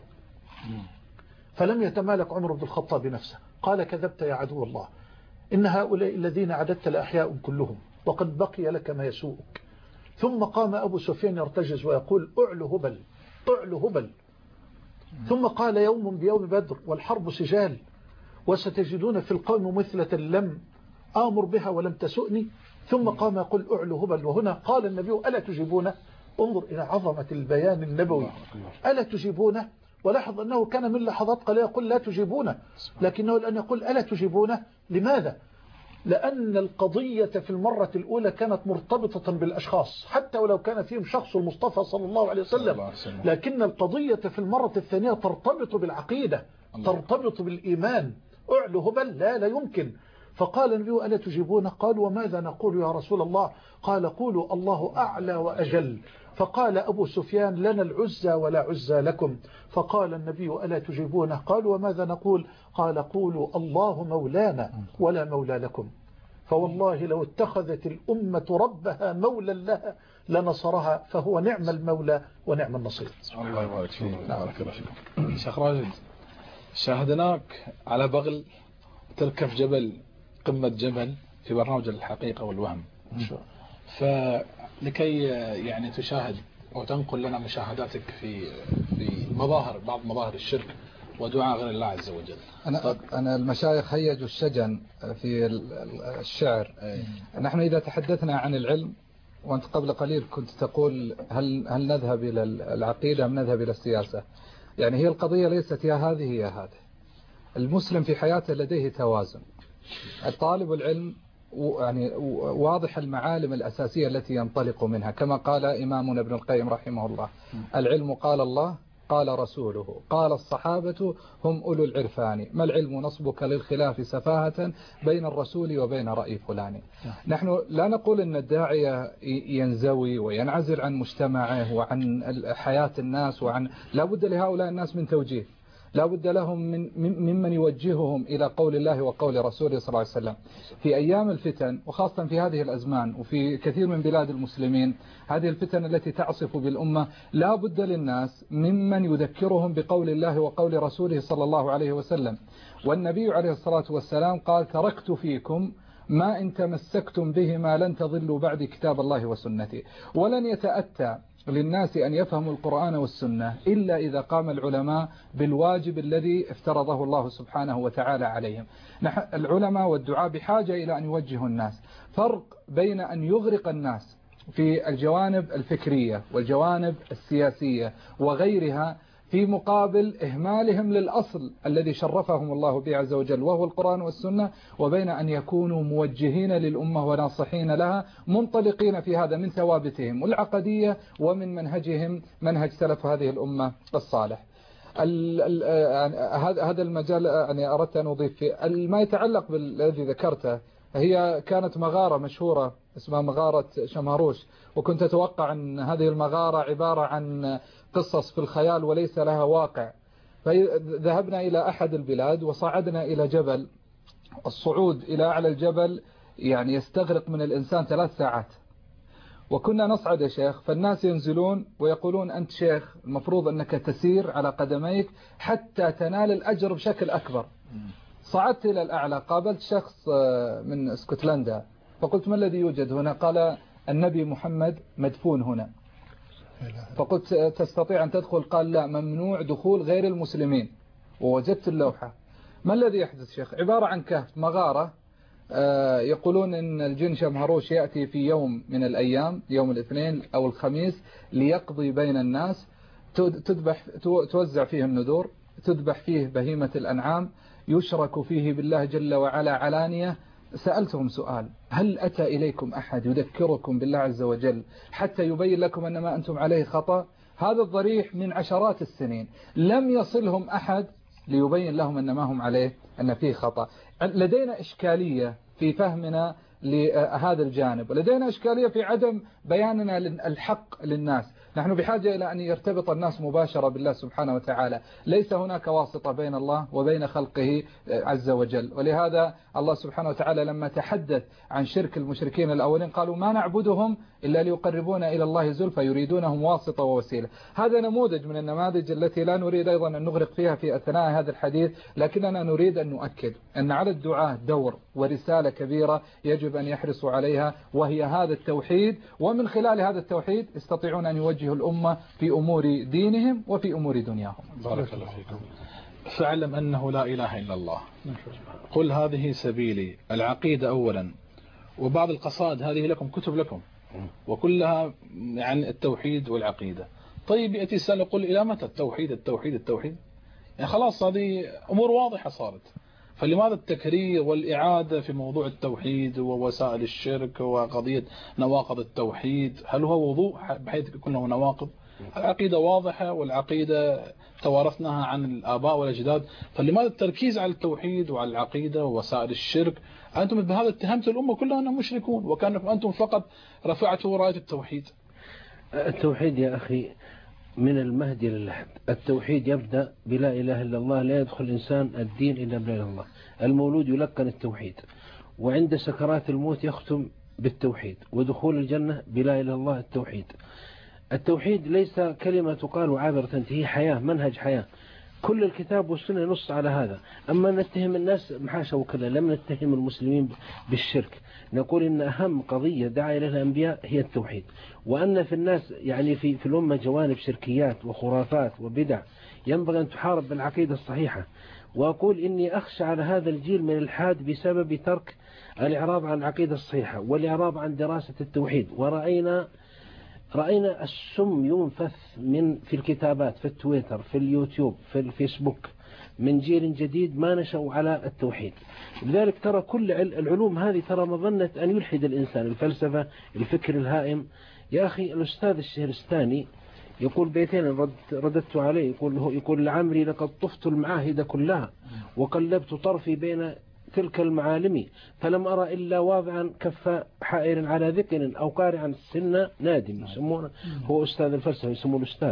فلم يتمالك عمر بن الخطاب نفسه، قال كذبت يا عدو الله، إن هؤلاء الذين عددت الأحياء كلهم وقد بقي لك ما يسوءك. ثم قام أبو سفيان يرتجز ويقول أعل هبل أعل هبل. ثم قال يوم بيوم بدر والحرب سجال وستجدون في القوم مثلة لم آمر بها ولم تسؤني. ثم قام يقول أعل هبل. وهنا قال النبي ألا تجيبونه؟ انظر إلى عظمة البيان النبوي. ألا تجيبونه؟ ولاحظ أنه كان من لحظات قليلة يقول لا تجيبونه، لكنه الآن يقول ألا تجيبونه. لماذا؟ لأن القضية في المرة الأولى كانت مرتبطة بالأشخاص، حتى ولو كان فيهم شخص المصطفى صلى الله عليه وسلم، لكن القضية في المرة الثانية ترتبط بالعقيدة، ترتبط بالإيمان. أعلو هبل؟ لا لا يمكن. فقال النبي ألا تجيبون؟ قال وماذا نقول يا رسول الله؟ قال قولوا الله أعلى وأجل. فقال أبو سفيان لنا العزى ولا عزى لكم. فقال النبي ألا تجيبون؟ قال وماذا نقول؟ قال قولوا الله مولانا ولا مولى لكم. فوالله لو اتخذت الأمة ربها مولا لها لنصرها، فهو نعم المولى ونعم النصير. الله يبارك فيك. بارك الله فيك. شيخ راشد، شاهدناك على بغل تركب جبل، قمة جبل، في برنامج الحقيقة والوهم. فلكي يعني تشاهد وتنقل لنا مشاهداتك في في مظاهر بعض مظاهر الشرك ودعاء غير الله عز وجل. أنا طيب. أنا المشايخ هيجوا الشجن في الشعر. أي. نحن إذا تحدثنا عن العلم، وأنت قبل قليل كنت تقول هل هل نذهب إلى العقيدة أم نذهب إلى السياسة؟ يعني هي القضية ليست يا هذه يا هذه. المسلم في حياته لديه توازن. الطالب العلم يعني واضح المعالم الأساسية التي ينطلق منها، كما قال إمامنا ابن القيم رحمه الله: العلم قال الله قال رسوله قال الصحابة هم أولو العرفان، ما العلم نصبك للخلاف سفاهة بين الرسول وبين رأي فلان. نحن لا نقول أن الداعية ينزوي وينعزل عن مجتمعه وعن حياة الناس، وعن لا بد لهؤلاء الناس من توجيه، لا بد لهم من ممن يوجههم إلى قول الله وقول رسوله صلى الله عليه وسلم. في أيام الفتن، وخاصة في هذه الأزمان وفي كثير من بلاد المسلمين، هذه الفتن التي تعصف بالأمة، لا بد للناس ممن يذكرهم بقول الله وقول رسوله صلى الله عليه وسلم. والنبي عليه الصلاة والسلام قال: تركت فيكم ما إن تمسكتم بهما لن تضلوا بعد كتاب الله وسنتي. ولن يتأتى للناس أن يفهموا القرآن والسنة إلا إذا قام العلماء بالواجب الذي افترضه الله سبحانه وتعالى عليهم. نحن العلماء والدعاء بحاجة إلى أن يوجهوا الناس. فرق بين أن يغرق الناس في الجوانب الفكرية والجوانب السياسية وغيرها في مقابل إهمالهم للأصل الذي شرفهم الله به عز وجل وهو القرآن والسنة، وبين أن يكونوا موجهين للأمة وناصحين لها منطلقين في هذا من ثوابتهم العقدية ومن منهجهم منهج سلف هذه الأمة الصالح. هذا المجال يعني أردت أن أضيف فيه ما يتعلق بالذي ذكرته. هي كانت مغارة مشهورة اسمها مغارة شمهروش، وكنت أتوقع أن هذه المغارة عبارة عن قصص في الخيال وليس لها واقع. فذهبنا إلى أحد البلاد وصعدنا إلى جبل. الصعود إلى أعلى الجبل يعني يستغرق من الإنسان ثلاث ساعات. وكنا نصعد يا شيخ، فالناس ينزلون ويقولون أنت شيخ المفروض أنك تسير على قدميك حتى تنال الأجر بشكل أكبر. صعدت إلى الأعلى، قابلت شخص من اسكتلندا، فقلت ما الذي يوجد هنا؟ قال النبي محمد مدفون هنا. فقلت تستطيع أن تدخل؟ قال لا، ممنوع دخول غير المسلمين. ووجدت اللوحة. ما الذي يحدث شيخ؟ عبارة عن كهف مغارة. يقولون إن الجن شمهروش يأتي في يوم من الأيام، يوم الاثنين أو الخميس، ليقضي بين الناس. تذبح توزع فيه النذور، تذبح فيه بهيمة الأنعام، يشرك فيه بالله جل وعلا علانية. سألتهم سؤال: هل أتى إليكم أحد يذكركم بالله عز وجل حتى يبين لكم أن ما أنتم عليه خطأ؟ هذا الضريح من عشرات السنين لم يصلهم أحد ليبين لهم أن ما هم عليه أن فيه خطأ. لدينا إشكالية في فهمنا لهذا الجانب، ولدينا إشكالية في عدم بياننا الحق للناس. نحن بحاجة إلى أن يرتبط الناس مباشرة بالله سبحانه وتعالى، ليس هناك واسطة بين الله وبين خلقه عز وجل. ولهذا الله سبحانه وتعالى لما تحدث عن شرك المشركين الأولين قالوا ما نعبدهم إلا ليقربونا إلى الله زلفى يريدونهم واسطة ووسيلة. هذا نموذج من النماذج التي لا نريد أيضا أن نغرق فيها في أثناء هذا الحديث، لكننا نريد أن نؤكد أن على الدعاة دور ورسالة كبيرة يجب أن يحرصوا عليها، وهي هذا التوحيد. ومن خلال هذا التوحيد يستطيعون أن يوجهوا الأمة في أمور دينهم وفي أمور دنياهم. بارك الله فيكم. فاعلم أنه لا إله إلا الله، قل هذه سبيلي. العقيدة أولا، وبعض القصائد هذه لكم، كتب لكم وكلها يعني التوحيد والعقيدة. طيب يأتي السؤال يقول إلى متى التوحيد التوحيد التوحيد؟ يعني خلاص هذه أمور واضحة صارت، فلماذا التكرير والإعادة في موضوع التوحيد ووسائل الشرك وقضية نواقض التوحيد؟ هل هو وضوء بحيث يكون له نواقض؟ العقيدة واضحة، والعقيدة توارثناها عن الآباء والأجداد، فلماذا التركيز على التوحيد وعلى العقيدة ووسائل الشرك؟ أنتم بهذا اتهمتوا الأمة كلها أنهم مشركون، وكانكم أنتم فقط رفعتوا راية التوحيد. التوحيد يا أخي من المهد للحد. التوحيد يبدأ بلا إله إلا الله، لا يدخل الإنسان الدين إلا بلا إله إلا الله. المولود يلقن التوحيد، وعند سكرات الموت يختم بالتوحيد، ودخول الجنة بلا إله إلا الله التوحيد. التوحيد ليس كلمة تقال عابرة، هي حياة، منهج حياة. كل الكتاب والسنة نص على هذا. أما نتهم الناس محاشا وكذا، لم نتهم المسلمين بالشرك، نقول إن أهم قضية دعا إليها الأنبياء هي التوحيد، وأن في الناس يعني في في الأمة جوانب شركيات وخرافات وبدع ينبغي أن تحارب بالعقيدة الصحيحة. وأقول إني أخشى على هذا الجيل من الحاد بسبب ترك الإعراض عن العقيدة الصحيحة والإعراض عن دراسة التوحيد. ورأينا رأينا السم ينفث من في الكتابات، في التويتر، في اليوتيوب، في الفيسبوك، من جيل جديد ما نشأوا على التوحيد. لذلك ترى كل العلوم هذه ترى مظنة أن يلحد الإنسان، الفلسفة، الفكر الهائم. يا أخي الأستاذ الشهرستاني يقول بيتين ردت, رددت عليه، يقول, يقول لعمري لقد طفت المعاهد كلها وقلبت طرفي بين تلك المعالم فلم أرى إلا واضعا كف حائر على ذكر أو قارعا سن نادم، يسمونه هو أستاذ الفلسفة يسمونه الأستاذ.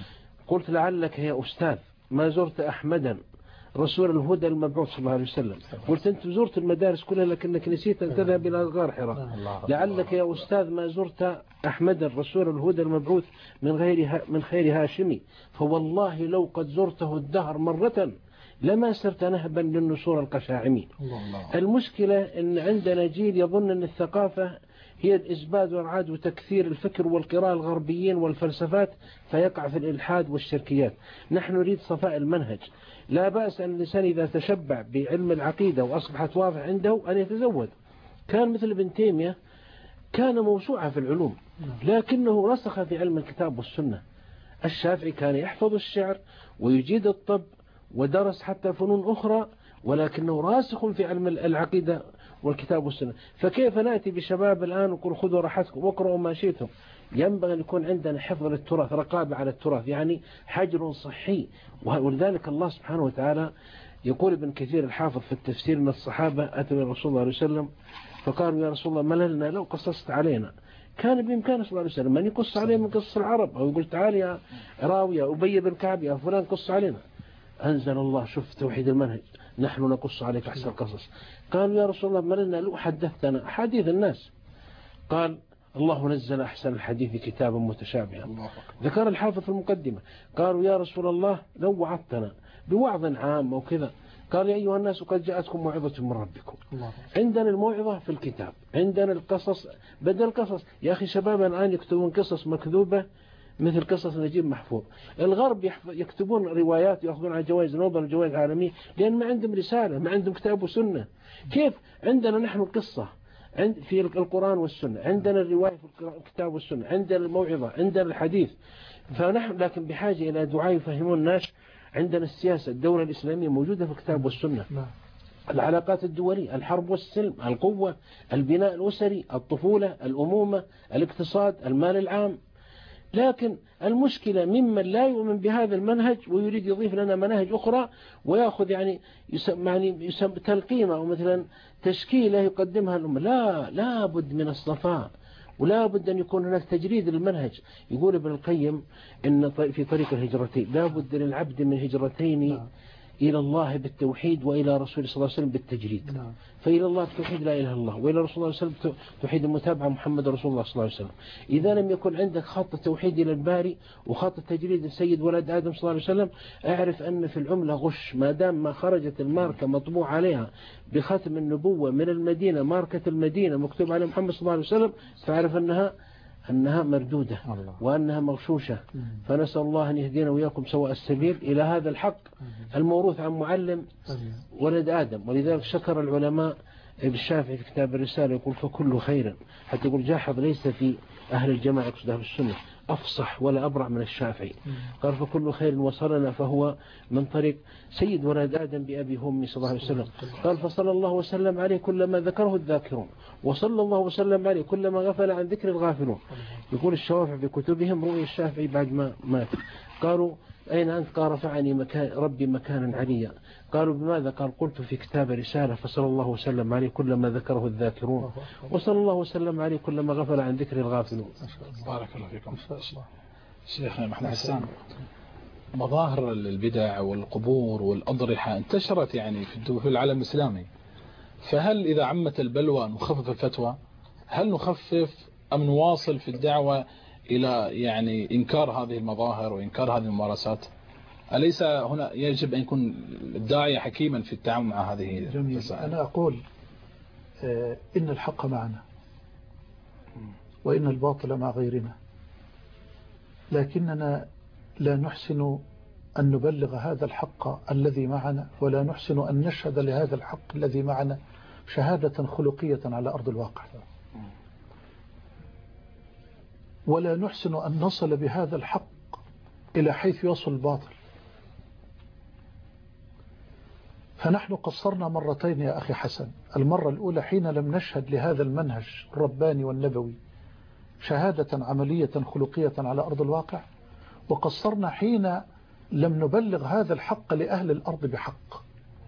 قلت لعلك يا أستاذ ما زرت أحمدا رسول الهدى المبعوث صلى الله عليه وسلم. قلت أنت زرت المدارس كلها لكنك نسيت أن تذهب إلى غار حراء. لعلك يا أستاذ ما زرت أحمدا رسول الهدى المبعوث من غير من خير هاشمي، فوالله لو قد زرته الدهر مرة لما صرت نهبا للنصور القشاعمي. المشكلة أن عندنا جيل يظن أن الثقافة هي الإزباد والعاد وتكثير الفكر والقراءة الغربيين والفلسفات، فيقع في الإلحاد والشركيات. نحن نريد صفاء المنهج. لا بأس أن الإنسان إذا تشبع بعلم العقيدة وأصبحت واضح عنده أن يتزود. كان مثل ابن تيمية كان موسوعة في العلوم لكنه رسخ في علم الكتاب والسنة. الشافعي كان يحفظ الشعر ويجيد الطب ودرس حتى فنون أخرى، ولكنه راسخ في علم العقيدة والكتاب والسنة. فكيف نأتي بشباب الآن ونقول خذوا راحتكم واقرأوا ما شئتم؟ ينبغي أن يكون عندنا حفظ للتراث، رقابة على التراث، يعني حجر صحي. ولذلك الله سبحانه وتعالى يقول ابن كثير الحافظ في التفسير أن الصحابة أتوا إلى رسول الله عليه وسلم فقالوا يا رسول الله مللنا لو قصصت علينا. كان بإمكان صلى الله عليه وسلم أن يقص عليه من قصص العرب، أو يقول تعال يا راوي يا أبي بن كعب يا فلان قص علينا. أنزل الله شوف توحيد المنهج، نحن نقص عليك أحسن القصص. قالوا يا رسول الله مللنا لو حدثتنا حديث الناس. قال الله نزل أحسن الحديث كتابا متشابها. ذكر الحافظ في المقدمة. قالوا يا رسول الله لو وعدتنا بوعظ عام وكذا. قال يا أيها الناس قد جاءتكم موعظة من ربكم. عندنا الموعظة في الكتاب، عندنا القصص بدل القصص. يا أخي شبابنا الآن يكتبون قصص مكذوبة مثل قصص نجيب محفوظ. الغرب يكتبون روايات يأخذون على جوائز نوبل وجوائز عالمية لأن ما عندهم رسالة، ما عندهم كتاب وسنة. كيف عندنا نحن القصة عند في القرآن والسنة، عندنا الرواية في الكتاب والسنة، عندنا الموعظة، عندنا الحديث. فنحن لكن بحاجة إلى دعاء يفهمون الناس. عندنا السياسة، الدولة الإسلامية موجودة في الكتاب والسنة، العلاقات الدولية، الحرب والسلم، القوة، البناء الأسري، الطفولة، الأمومة، الاقتصاد، المال العام. لكن المشكلة ممن لا يؤمن بهذا المنهج ويريد يضيف لنا مناهج أخرى ويأخذ يعني يسمى يعني يسمى تلقيمة أو مثلا تشكيلة يقدمها الأمة. لا لا بد من الصفاء، ولا بد أن يكون هناك تجريد للمنهج. يقول ابن القيم إن في طريق الهجرتين لا بد للعبد من هجرتين إلى الله بالتوحيد وإلى رسول صلى الله عليه وسلم بالتجريد. نعم. فإلى الله بالتوحيد لا إله إلا الله، وإلى رسول الله صلى الله عليه وسلم توحيد المتابعة محمد رسول الله صلى الله عليه وسلم. إذا لم يكن عندك خط توحيد إلى الباري وخط تجريد السيد ولد آدم صلى الله عليه وسلم، أعرف أن في العملة غش. ما دام ما خرجت الماركة مطبوع عليها بختم النبوة من المدينة، ماركة المدينة مكتوب على محمد صلى الله عليه وسلم، فأعرف أنها أنها مردودة وأنها مغشوشة. فنسأل الله أن يهدينا وإياكم سواء السبيل إلى هذا الحق الموروث عن معلم ولد آدم. ولذلك شكر العلماء ابن الشافعي في كتاب الرسالة يقول فكل خير، حتى يقول جاحظ ليس في أهل الجماعة يقصد أهل السنة أفصح ولا أبرع من الشافعي. قال فكل خير وصلنا فهو من طريق سيد ولد آدم بأبي همي صلى الله عليه وسلم. قال فصلى الله وسلم عليه كلما ذكره الذاكرون، وصلى الله وسلم عليه كلما غفل عن ذكر الغافلون. يقول الشوافع في كتبهم رؤيا الشافعي بعد ما مات. قالوا أين أنت؟ قال رفعني مكان ربي مكانا عليا. قالوا بماذا؟ قال قلت في كتاب رسالة فصلى الله وسلم عليه كلما ذكره الذاكرون، وصلى الله وسلم عليه كلما غفل عن ذكر الغافلون. بارك الله فيكم. شيخنا محمد حسان، مظاهر البدع والقبور والأضرحة انتشرت يعني في العالم الإسلامي، فهل إذا عمت البلوى نخفف الفتوى؟ هل نخفف أم نواصل في الدعوة إلى يعني إنكار هذه المظاهر وإنكار هذه الممارسات؟ أليس هنا يجب أن يكون الداعية حكيما في التعامل مع هذه الفسائل؟ أنا أقول إن الحق معنا وإن الباطل مع غيرنا، لكننا لا نحسن أن نبلغ هذا الحق الذي معنا، ولا نحسن أن نشهد لهذا الحق الذي معنا شهادة خلقية على أرض الواقع، ولا نحسن أن نصل بهذا الحق إلى حيث يصل الباطل. فنحن قصرنا مرتين يا أخي حسن. المرة الأولى حين لم نشهد لهذا المنهج الرباني والنبوي شهادة عملية خلقية على أرض الواقع، وقصرنا حين لم نبلغ هذا الحق لأهل الأرض بحق.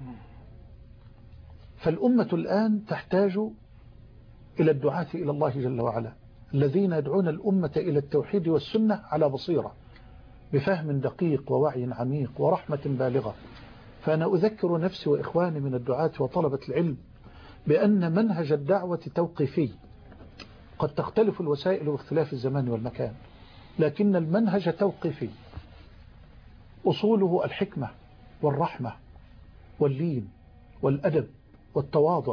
فالأمة الآن تحتاج إلى الدعاة إلى الله جل وعلا، الذين يدعون الأمة إلى التوحيد والسنة على بصيرة، بفهم دقيق ووعي عميق ورحمة بالغة. فأنا أذكر نفسي وإخواني من الدعاة وطلبة العلم بأن منهج الدعوة توقيفي، قد تختلف الوسائل باختلاف الزمان والمكان، لكن المنهج توقيفي، أصوله الحكمة والرحمة واللين والأدب والتواضع.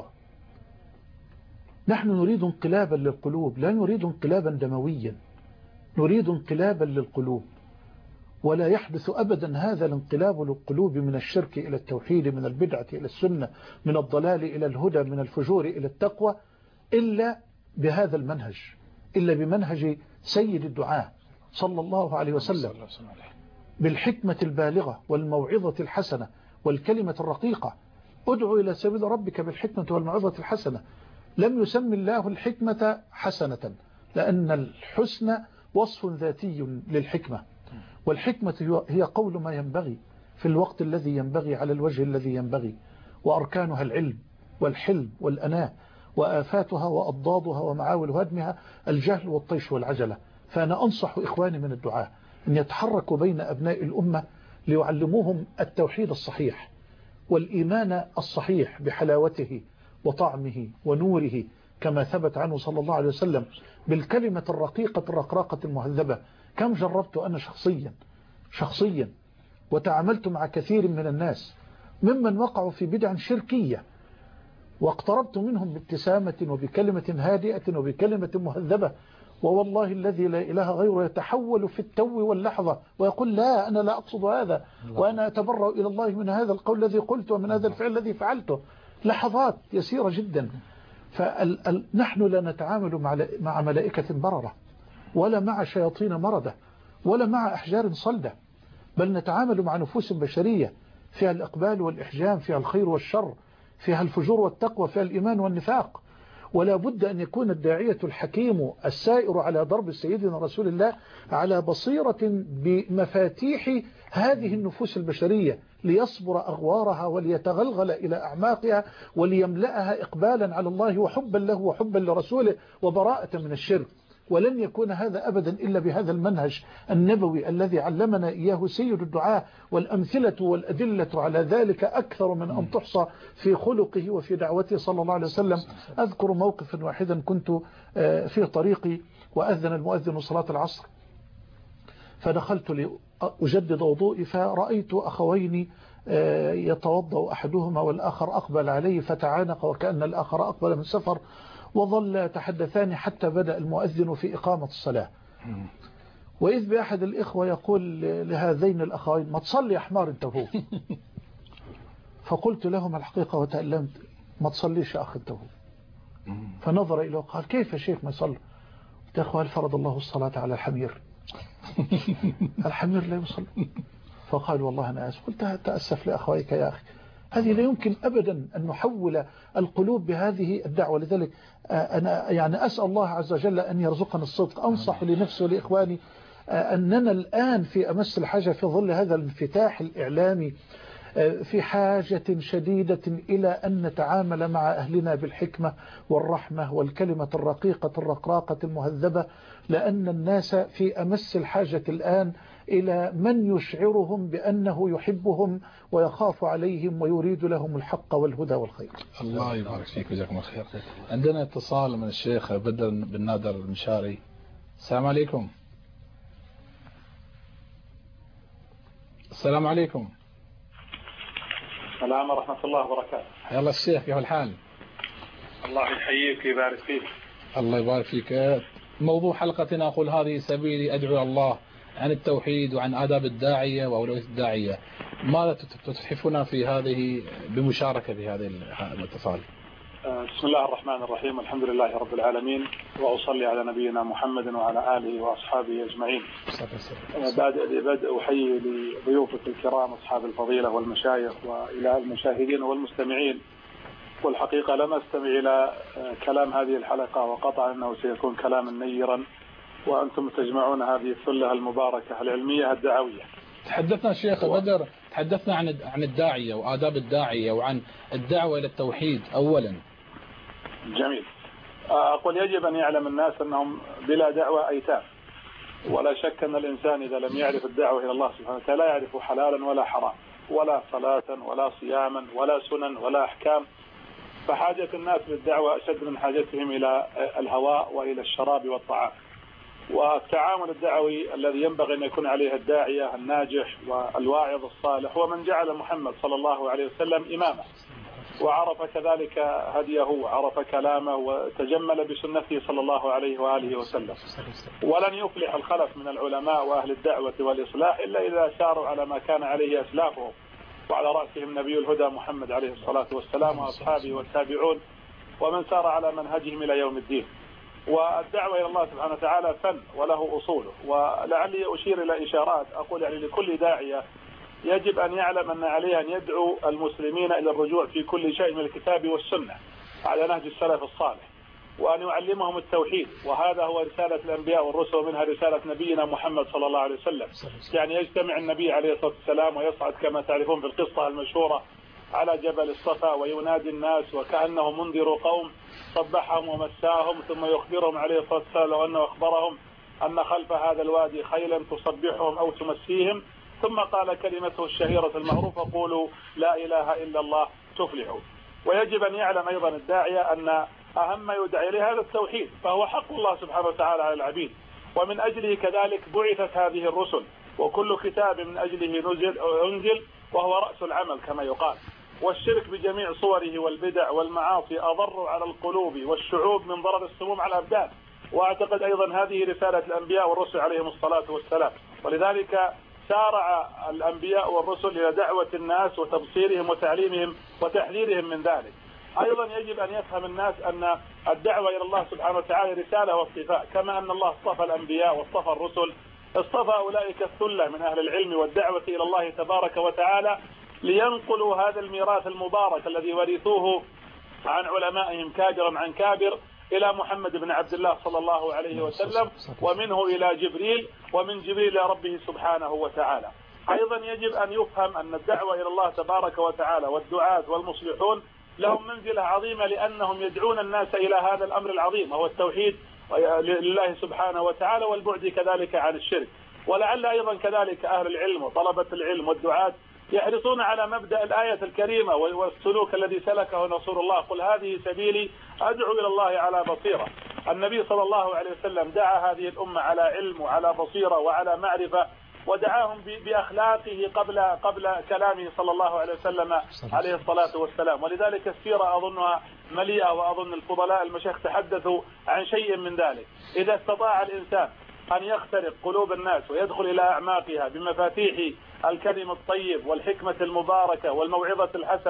نحن نريد انقلابا للقلوب، لا نريد انقلابا دمويا، نريد انقلابا للقلوب. ولا يحدث أبدا هذا الانقلاب للقلوب من الشرك إلى التوحيد، من البدعة إلى السنة، من الضلال إلى الهدى، من الفجور إلى التقوى، إلا بهذا المنهج، إلا بمنهج سيد الدعاء صلى الله عليه وسلم، بالحكمة البالغة والموعظة الحسنة والكلمة الرقيقة. ادعو إلى سبيل ربك بالحكمة والموعظة الحسنة. لم يسم الله الحكمة حسنة، لأن الحسن وصف ذاتي للحكمة، والحكمة هي قول ما ينبغي في الوقت الذي ينبغي على الوجه الذي ينبغي، وأركانها العلم والحلم والأناة، وآفاتها وأضدادها ومعاول هدمها الجهل والطيش والعجلة. فأنا أنصح إخواني من الدعاء أن يتحركوا بين أبناء الأمة ليعلموهم التوحيد الصحيح والإيمان الصحيح بحلاوته وطعمه ونوره، كما ثبت عنه صلى الله عليه وسلم بالكلمة الرقيقة الرقراقة المهذبة. كم جربت أنا شخصيا شخصيا وتعاملت مع كثير من الناس ممن وقعوا في بدع شركية، واقتربت منهم بابتسامة وبكلمة هادئة وبكلمة مهذبة، ووالله الذي لا إله غيره يتحول في التو واللحظة ويقول لا أنا لا أقصد هذا، وأنا أتبرأ إلى الله من هذا القول الذي قلته ومن هذا الفعل الذي فعلته. لحظات يسيرة جدا. فنحن لا نتعامل مع ملائكة بررة، ولا مع شياطين مردة، ولا مع أحجار صلدة، بل نتعامل مع نفوس بشرية فيها الإقبال والإحجام، فيها الخير والشر، فيها الفجور والتقوى، فيها الإيمان والنفاق. ولا بد أن يكون الداعية الحكيم السائر على ضرب سيدنا رسول الله على بصيرة بمفاتيح هذه النفوس البشرية، ليصبر أغوارها وليتغلغل إلى أعماقها وليملأها إقبالا على الله وحبا له وحبا لرسوله وبراءة من الشرك. ولن يكون هذا أبدا إلا بهذا المنهج النبوي الذي علمنا إياه سيد الدعاء، والأمثلة والأدلة على ذلك أكثر من أن تحصى في خلقه وفي دعوته صلى الله عليه وسلم. أذكر موقفا واحدا كنت في طريقي وأذن المؤذن صلاة العصر، فدخلت لأجدد وضوئي، فرأيت أخوين يتوضأ أحدهما والآخر أقبل عليه، فتعانق وكأن الآخر أقبل من سفر، وظل يتحدثان حتى بدأ المؤذن في إقامة الصلاة. وإذ بأحد الإخوة يقول لهذين الأخوين ما تصلي يا حمار انت هو. فقلت لهم الحقيقة وتألمت، ما تصليش يا أخ الدهور. فنظر إليه وقال كيف يا شيخ ما يصلي؟ قلت يا أخوة هل فرض الله الصلاة على الحمير؟ الحمير لا يصلي. فقال والله أنا آسف. قلت تأسف لأخويك يا أخي، هذه لا يمكن أبدا أن نحول القلوب بهذه الدعوة. لذلك أنا يعني أسأل الله عز وجل أن يرزقنا الصدق. أنصح لنفسي ولإخواني أننا الآن في أمس الحاجة في ظل هذا الانفتاح الإعلامي في حاجة شديدة إلى أن نتعامل مع أهلنا بالحكمة والرحمة والكلمة الرقيقة الرقراقة المهذبة، لأن الناس في أمس الحاجة الآن إلى من يشعرهم بأنه يحبهم ويخاف عليهم ويريد لهم الحق والهدى والخير. الله يبارك فيك وجزاكم الخير. عندنا اتصال من الشيخ بدر بن نادر المشاري. السلام عليكم. السلام عليكم. السلام ورحمة الله وبركاته. حيا الله الشيخ، كيف الحال؟ الله يحييك ويبارك فيك. الله يبارك فيك. موضوع حلقتنا أقول هذه سبيلي أدعو الله عن التوحيد وعن آداب الداعية وأولوية الداعية. ماذا تتحفنا في هذه بمشاركة في هذه الاتصال؟ بسم الله الرحمن الرحيم، الحمد لله رب العالمين، وأصلي على نبينا محمد وعلى آله وأصحابه أجمعين. بادئ بدء أحيي لضيوفك الكرام أصحاب الفضيلة والمشايخ وإلى المشاهدين والمستمعين. والحقيقة لم أستمع إلى كلام هذه الحلقة، وقطعا أنه سيكون كلاما نيرا، وأنتم تجمعون هذه الثلة المباركة العلمية الدعوية. تحدثنا شيخ و... بدر تحدثنا عن عن الداعية وآداب الداعية وعن الدعوة إلى التوحيد أولا. جميل. أقول يجب أن يعلم الناس أنهم بلا دعوة أيتام، ولا شك أن الإنسان إذا لم يعرف الدعوة إلى الله سبحانه وتعالى لا يعرف حلالا ولا حرام ولا صلاة ولا صياما ولا سنن ولا أحكام. فحاجة الناس للدعوة أشد من حاجتهم إلى الهواء وإلى الشراب والطعام. والتعامل الدعوي الذي ينبغي أن يكون عليه الداعية الناجح والواعظ الصالح هو من جعل محمد صلى الله عليه وسلم إماما، وعرف كذلك هديه وعرف كلامه وتجمل بسنته صلى الله عليه وآله وسلم. ولن يفلح الخلف من العلماء وأهل الدعوة والإصلاح إلا إذا ساروا على ما كان عليه أسلافهم، وعلى رأسهم نبي الهدى محمد عليه الصلاة والسلام وأصحابه والتابعون ومن سار على منهجهم إلى يوم الدين. والدعوة إلى الله سبحانه وتعالى فن وله أصوله. ولعلي أشير إلى إشارات أقول يعني لكل داعية يجب أن يعلم أن عليه أن يدعو المسلمين إلى الرجوع في كل شيء من الكتاب والسنة على نهج السلف الصالح، وأن يعلمهم التوحيد، وهذا هو رسالة الأنبياء والرسل، ومنها رسالة نبينا محمد صلى الله عليه وسلم. يعني يجتمع النبي عليه الصلاة والسلام ويصعد كما تعرفون في القصة المشهورة على جبل الصفا وينادي الناس وكأنه منذر قوم، صبحهم ومساهم، ثم يخبرهم عليه الصلاة والسلام لو أنه أخبرهم أن خلف هذا الوادي خيلا تصبحهم أو تمسيهم، ثم قال كلمته الشهيرة المعروفة قولوا لا إله إلا الله تفلحوا. ويجب أن يعلم أيضا الداعية أن أهم ما يدعي إليه هذا التوحيد، فهو حق الله سبحانه وتعالى على العبيد، ومن أجله كذلك بعثت هذه الرسل، وكل كتاب من أجله نزل أنزل وهو رأس العمل كما يقال. والشرك بجميع صوره والبدع والمعاصي أضر على القلوب والشعوب من ضرر السموم على الأبدان. وأعتقد أيضا هذه رسالة الأنبياء والرسل عليهم الصلاة والسلام، ولذلك سارع الأنبياء والرسل إلى دعوة الناس وتبصيرهم وتعليمهم وتحذيرهم من ذلك. أيضا يجب أن يفهم الناس أن الدعوة إلى الله سبحانه وتعالى رسالة واصطفاء، كما أن الله اصطفى الأنبياء واصطفى الرسل، اصطفى أولئك الثلة من أهل العلم والدعوة إلى الله تبارك وتعالى لينقلوا هذا الميراث المبارك الذي ورثوه عن علمائهم كاجرا عن كابر إلى محمد بن عبد الله صلى الله عليه وسلم، ومنه إلى جبريل، ومن جبريل إلى ربه سبحانه وتعالى. أيضا يجب أن يفهم أن الدعوة إلى الله تبارك وتعالى والدعاة والمصلحون لهم منزلة عظيمة، لأنهم يدعون الناس إلى هذا الأمر العظيم وهو التوحيد لله سبحانه وتعالى والبعد كذلك عن الشرك. ولعل أيضا كذلك أهل العلم وطلبة العلم والدعاة يحرصون على مبدأ الآية الكريمة والسلوك الذي سلكه رسول الله، قل هذه سبيلي أدعو إلى الله على بصيرة. النبي صلى الله عليه وسلم دعا هذه الأمة على علم وعلى بصيرة وعلى معرفة، ودعاهم بأخلاقه قبل قبل كلامه صلى الله عليه وسلم عليه الصلاة والسلام. ولذلك السيرة أظنها مليئة، وأظن الفضلاء المشايخ تحدثوا عن شيء من ذلك. إذا استطاع الإنسان أن يخترق قلوب الناس ويدخل إلى أعماقها بمفاتيح الكلم الطيب والحكمة المباركة والموعظة الحسنة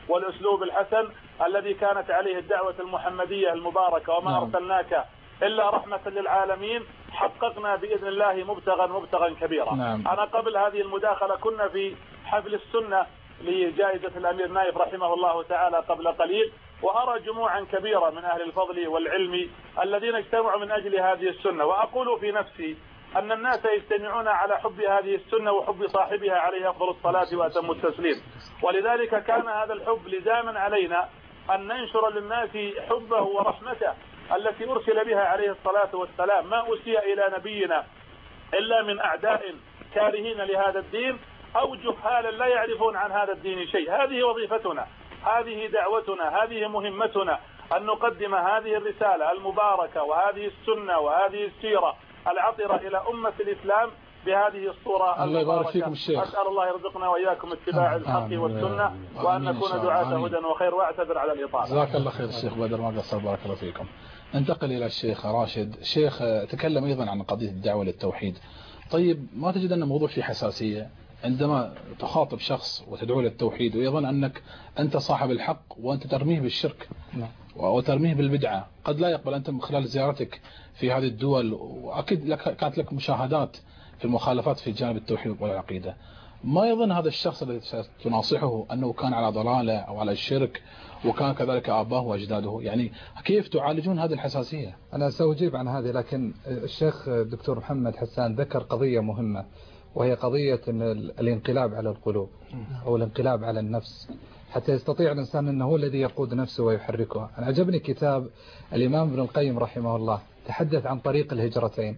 والأسلوب الحسن الذي كانت عليه الدعوة المحمدية المباركة، وما نعم. أرسلناك إلا رحمة للعالمين، حققنا بإذن الله مبتغا مبتغا كبيرا. نعم. أنا قبل هذه المداخلة كنا في حفل السنة لجائزة الأمير نايف رحمه الله تعالى قبل قليل، وأرى جموعا كبيرة من أهل الفضل والعلم الذين اجتمعوا من أجل هذه السنة، وأقول في نفسي أن الناس يجتمعون على حب هذه السنة وحب صاحبها عليه أفضل الصلاة وأتم التسليم، ولذلك كان هذا الحب لزاما علينا أن ننشر للناس حبه ورحمته التي أرسل بها عليه الصلاة والسلام. ما أسيء إلى نبينا إلا من أعداء كارهين لهذا الدين أو جهالا لا يعرفون عن هذا الدين شيء. هذه وظيفتنا، هذه دعوتنا، هذه مهمتنا، أن نقدم هذه الرسالة المباركة وهذه السنة وهذه السيرة العطرة إلى أمة الإسلام بهذه الصورة. الله يبارك فيكم الشيخ. أسأل الله يرزقنا وإياكم اتباع الحق والسنة، وأن نكون دعاة هدى وخير، وأعتذر على الإطالة. جزاك الله خير الشيخ بدر، ما قصر، بارك الله فيكم. انتقل إلى الشيخ راشد. شيخ تكلم أيضا عن قضية الدعوة للتوحيد. طيب ما تجد أن الموضوع فيه حساسية عندما تخاطب شخص وتدعو للتوحيد ويظن أنك أنت صاحب الحق وأنت ترميه بالشرك وترميه بالبدعة؟ قد لا يقبل. أنت من خلال زيارتك في هذه الدول وأكيد لك كانت لك مشاهدات في المخالفات في جانب التوحيد والعقيدة، ما يظن هذا الشخص الذي تناصحه أنه كان على ضلالة أو على الشرك وكان كذلك آباه وأجداده؟ يعني كيف تعالجون هذه الحساسية؟ أنا سأجيب عن هذه، لكن الشيخ الدكتور محمد حسان ذكر قضية مهمة، وهي قضية إن الانقلاب على القلوب أو الانقلاب على النفس حتى يستطيع الإنسان أنه هو الذي يقود نفسه ويحركها. أنا عجبني كتاب الإمام ابن القيم رحمه الله، تحدث عن طريق الهجرتين،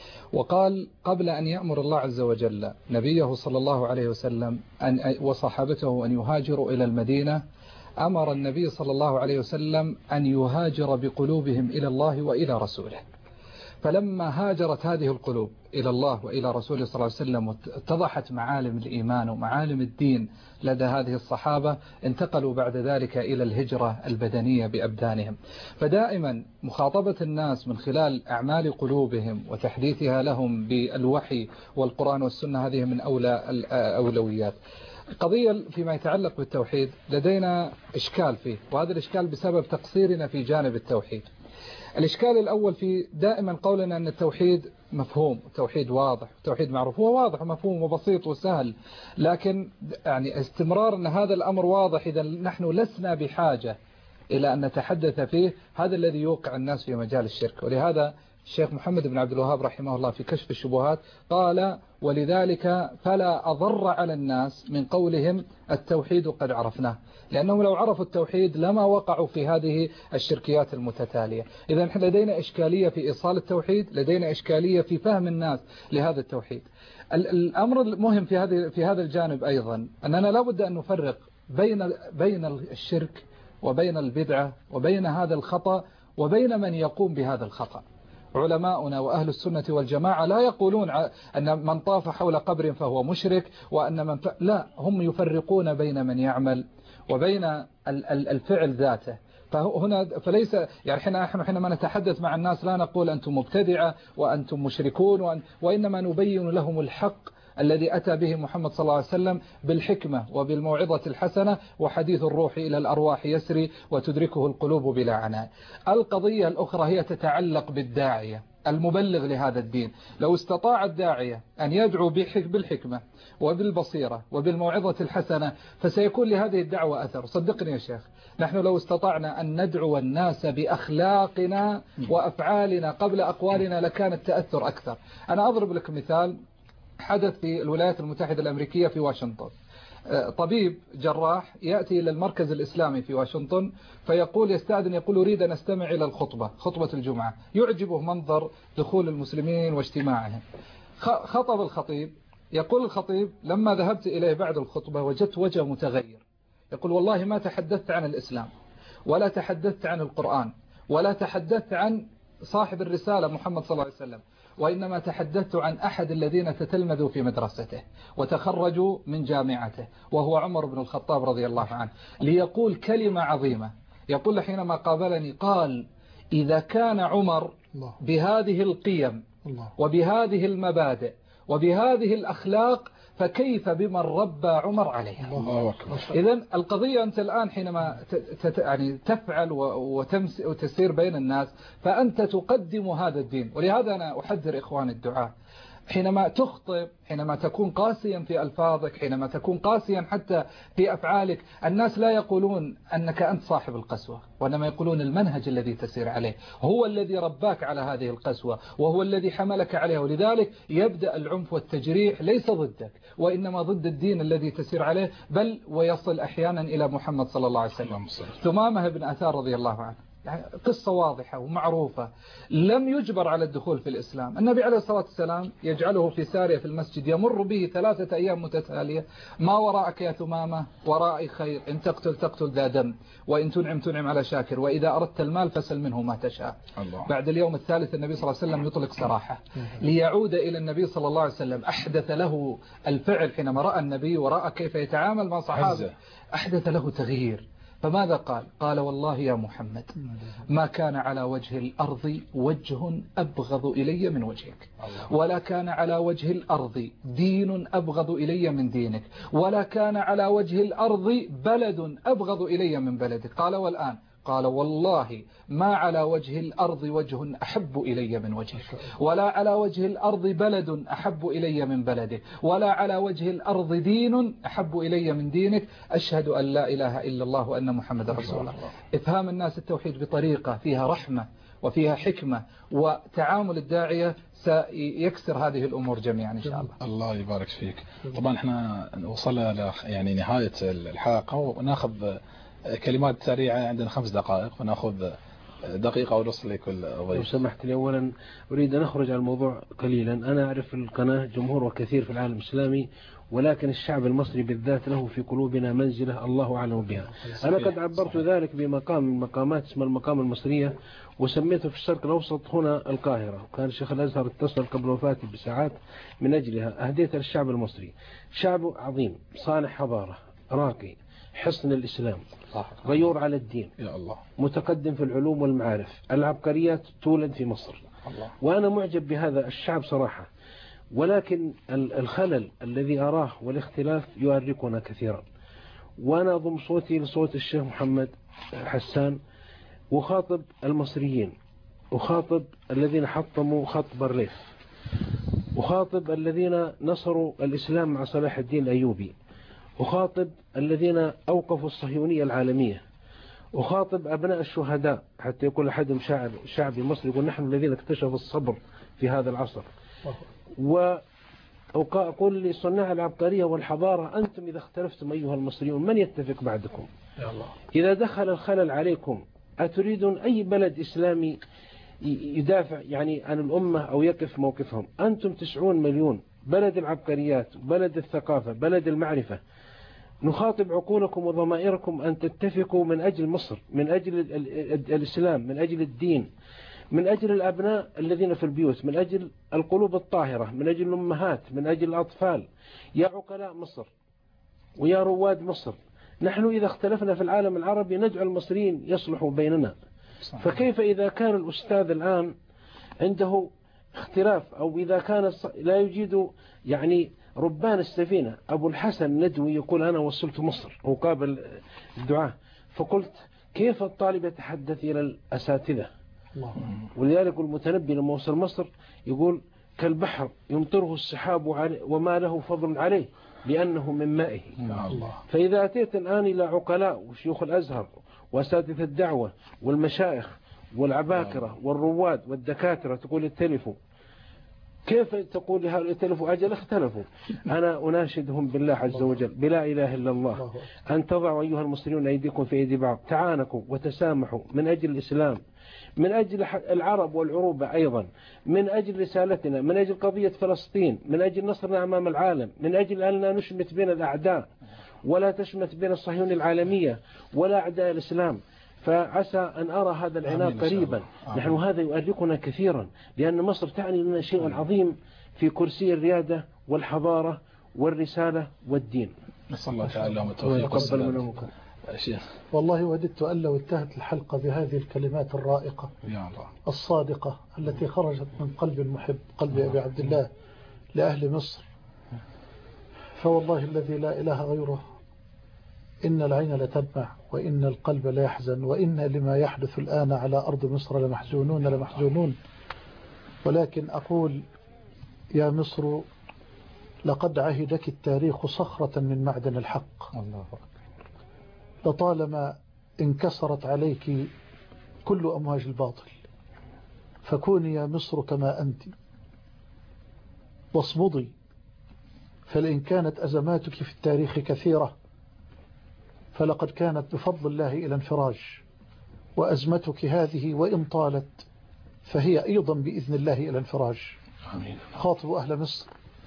وقال قبل أن يأمر الله عز وجل نبيه صلى الله عليه وسلم أن وصحابته أن يهاجروا إلى المدينة، أمر النبي صلى الله عليه وسلم أن يهاجر بقلوبهم إلى الله وإلى رسوله. فلما هاجرت هذه القلوب إلى الله وإلى رسوله صلى الله عليه وسلم واتضحت معالم الإيمان ومعالم الدين لدى هذه الصحابة، انتقلوا بعد ذلك إلى الهجرة البدنية بأبدانهم. فدائما مخاطبة الناس من خلال أعمال قلوبهم وتحديثها لهم بالوحي والقرآن والسنة هذه من أولى الأولويات. قضية فيما يتعلق بالتوحيد لدينا إشكال فيه، وهذا الإشكال بسبب تقصيرنا في جانب التوحيد. الإشكال الأول في دائما قولنا أن التوحيد مفهوم، التوحيد واضح، التوحيد معروف، هو واضح ومفهوم وبسيط وسهل، لكن يعني استمرار أن هذا الأمر واضح إذا نحن لسنا بحاجة إلى أن نتحدث فيه، هذا الذي يوقع الناس في مجال الشرك. ولهذا الشيخ محمد بن عبد الوهاب رحمه الله في كشف الشبهات قال: ولذلك فلا أضر على الناس من قولهم التوحيد قد عرفناه، لأنهم لو عرفوا التوحيد لما وقعوا في هذه الشركيات المتتالية. إذا نحن لدينا إشكالية في إيصال التوحيد، لدينا إشكالية في فهم الناس لهذا التوحيد. الأمر المهم في هذا في هذا الجانب أيضا أننا لابد أن نفرق بين بين الشرك وبين البدعة وبين هذا الخطأ وبين من يقوم بهذا الخطأ. علماؤنا وأهل السنة والجماعة لا يقولون أن من طاف حول قبر فهو مشرك، وأن من ف... لا، هم يفرقون بين من يعمل وبين الفعل ذاته. فهنا فليس يعني احنا حينما نتحدث مع الناس لا نقول أنتم مبتدعة وأنتم مشركون، وأن... وإنما نبين لهم الحق الذي أتى به محمد صلى الله عليه وسلم بالحكمة وبالموعظة الحسنة، وحديث الروح إلى الأرواح يسري وتدركه القلوب بلا عناء. القضية الأخرى هي تتعلق بالداعية المبلغ لهذا الدين. لو استطاع الداعية أن يدعو بالحكمة وبالبصيرة وبالموعظة الحسنة فسيكون لهذه الدعوة أثر. صدقني يا شيخ، نحن لو استطعنا أن ندعو الناس بأخلاقنا وأفعالنا قبل أقوالنا لكان التأثر أكثر. أنا أضرب لك مثال حدث في الولايات المتحدة الأمريكية في واشنطن. طبيب جراح يأتي إلى المركز الإسلامي في واشنطن فيقول يستأذن، يقول أريد أن أستمع إلى الخطبة، خطبة الجمعة. يعجبه منظر دخول المسلمين واجتماعهم. خطب الخطيب، يقول الخطيب لما ذهبت إليه بعد الخطبة وجدت وجه متغير. يقول والله ما تحدثت عن الإسلام ولا تحدثت عن القرآن ولا تحدثت عن صاحب الرسالة محمد صلى الله عليه وسلم، وإنما تحدثت عن أحد الذين تتلمذوا في مدرسته وتخرجوا من جامعته، وهو عمر بن الخطاب رضي الله عنه، ليقول كلمة عظيمة. يقول حينما قابلني قال: إذا كان عمر بهذه القيم وبهذه المبادئ وبهذه الأخلاق فكيف بمن ربى عمر عليها. الله أكبر. إذن القضية أنت الآن حينما تت يعني تفعل وتسير بين الناس فأنت تقدم هذا الدين. ولهذا أنا أحذر إخوان الدعاء حينما تخطئ، حينما تكون قاسيا في ألفاظك، حينما تكون قاسيا حتى في أفعالك، الناس لا يقولون أنك أنت صاحب القسوة، وإنما يقولون المنهج الذي تسير عليه هو الذي رباك على هذه القسوة وهو الذي حملك عليها. ولذلك يبدأ العنف والتجريح ليس ضدك وإنما ضد الدين الذي تسير عليه، بل ويصل أحيانا إلى محمد صلى الله عليه وسلم. ثمامة بن أثار رضي الله عنه، يعني قصة واضحة ومعروفة، لم يجبر على الدخول في الإسلام. النبي عليه الصلاة والسلام يجعله في سارية في المسجد، يمر به ثلاثة أيام متتالية: ما وراءك يا ثمامة؟ ورائي خير، إن تقتل تقتل ذا دم، وإن تنعم تنعم على شاكر، وإذا أردت المال فسل منه ما تشاء. الله. بعد اليوم الثالث النبي صلى الله عليه وسلم يطلق سراحه ليعود إلى النبي صلى الله عليه وسلم. أحدث له الفعل حينما رأى النبي ورأى كيف يتعامل مع صحابه، أحدث له تغيير. فماذا قال؟ قال: والله يا محمد ما كان على وجه الأرض وجه أبغض إلي من وجهك، ولا كان على وجه الأرض دين أبغض إلي من دينك، ولا كان على وجه الأرض بلد أبغض إلي من بلدك. قال: والآن؟ قال: والله ما على وجه الأرض وجه أحب إلي من وجهك، ولا على وجه الأرض بلد أحب إلي من بلدك، ولا على وجه الأرض دين أحب إلي من دينك. أشهد أن لا إله إلا الله وأن محمد رسول الله. إفهام الناس التوحيد بطريقة فيها رحمة وفيها حكمة وتعامل الداعية سيكسر هذه الأمور جميعا إن شاء الله. الله يبارك فيك. طبعا احنا وصلنا يعني نهاية الحلقة، وناخذ كلمات سريعة، عندنا خمس دقائق فنأخذ دقيقة ونص لكل ضيف. لو سمحت لي، أولا أريد أن أخرج عن الموضوع قليلا. أنا أعرف القناة جمهور وكثير في العالم الإسلامي، ولكن الشعب المصري بالذات له في قلوبنا منزلة الله أعلم بها. أنا قد عبرت ذلك بمقام من مقامات اسمه المقام المصرية، وسميته في الشرق الأوسط هنا القاهرة. كان شيخ الأزهر اتصل قبل وفاته بساعات من أجلها، أهديتها للشعب المصري. شعب عظيم صانع حضارة راقي، حصن الإسلام، غيور على الدين، يا الله، متقدم في العلوم والمعارف، العبقريات تولد في مصر. الله. وأنا معجب بهذا الشعب صراحة، ولكن الخلل الذي أراه والاختلاف يؤرقنا كثيرا. وأنا أضم صوتي لصوت الشيخ محمد حسان، وخاطب المصريين، وخاطب الذين حطموا خط بارليف، وخاطب الذين نصروا الإسلام مع صلاح الدين الأيوبي، وخاطب الذين أوقفوا الصهيونية العالمية، وخاطب أبناء الشهداء حتى يقول أحدهم شاعر شعبي مصري يقول: نحن الذين اكتشفوا الصبر في هذا العصر. وأقول لصناع العبقرية والحضارة: أنتم إذا اختلفتم أيها المصريون من يتفق بعدكم؟ يا الله. إذا دخل الخلل عليكم أتريدون أي بلد إسلامي يدافع يعني عن الأمة أو يقف موقفهم؟ أنتم تسعون مليون، بلد العبقريات، بلد الثقافة، بلد المعرفة. نخاطب عقولكم وضمائركم أن تتفقوا من أجل مصر، من أجل الإسلام، من أجل الدين، من أجل الأبناء الذين في البيوت، من أجل القلوب الطاهرة، من أجل الأمهات، من أجل الأطفال. يا عقلاء مصر ويا رواد مصر، نحن إذا اختلفنا في العالم العربي نجعل المصريين يصلحوا بيننا. فكيف إذا كان الأستاذ الآن عنده اختلاف، أو إذا كان لا يجيد يعني ربان السفينة؟ أبو الحسن الندوي يقول: أنا وصلت مصر، هو قابل الدعاء. فقلت: كيف الطالب يتحدث إلى الأساتذة؟ ولذلك المتنبي لما وصل مصر يقول: كالبحر يمطره السحاب وما له فضل عليه لأنه من مائه. فإذا أتيت الآن إلى عقلاء وشيوخ الأزهر وأساتذة الدعوة والمشايخ والعباكرة والرواد والدكاترة تقول اتلفوا، كيف تقول لهؤلاء اتلفوا؟ أجل اختلفوا. أنا أناشدهم بالله عز وجل بلا إله إلا الله أن تضعوا أيها المسلمون أيديكم في أيدي بعض، تعانقوا وتسامحوا من أجل الإسلام، من أجل العرب والعروبة أيضا، من أجل رسالتنا، من أجل قضية فلسطين، من أجل نصرنا أمام العالم، من أجل أن لا نشمت بين الأعداء ولا تشمت بين الصهيونية العالمية ولا أعداء الإسلام. فعسى أن أرى هذا العناء قريبا. نحن هذا يؤرقنا كثيرا، لأن مصر تعني لنا شيء عظيم في كرسي الريادة والحضارة والرسالة والدين. نسأل الله تعالى لهم التوفيق والسلام. والله وددت أن لو انتهت الحلقة بهذه الكلمات الرائقة يا الله الصادقة التي خرجت من قلب المحب، قلب أبي عبد الله لأهل مصر. فوالله الذي لا إله غيره إن العين لتدمع وإن القلب لا يحزن وإن لما يحدث الآن على أرض مصر لمحزونون لمحزونون. ولكن أقول يا مصر لقد عهدك التاريخ صخرة من معدن الحق، لطالما انكسرت عليك كل أمواج الباطل، فكوني يا مصر كما أنت واصمدي، فلئن كانت أزماتك في التاريخ كثيرة فلقد كانت بفضل الله إلى انفراج، وأزمتك هذه وإن طالت فهي أيضا بإذن الله إلى انفراج. خاطبوا أهل مصر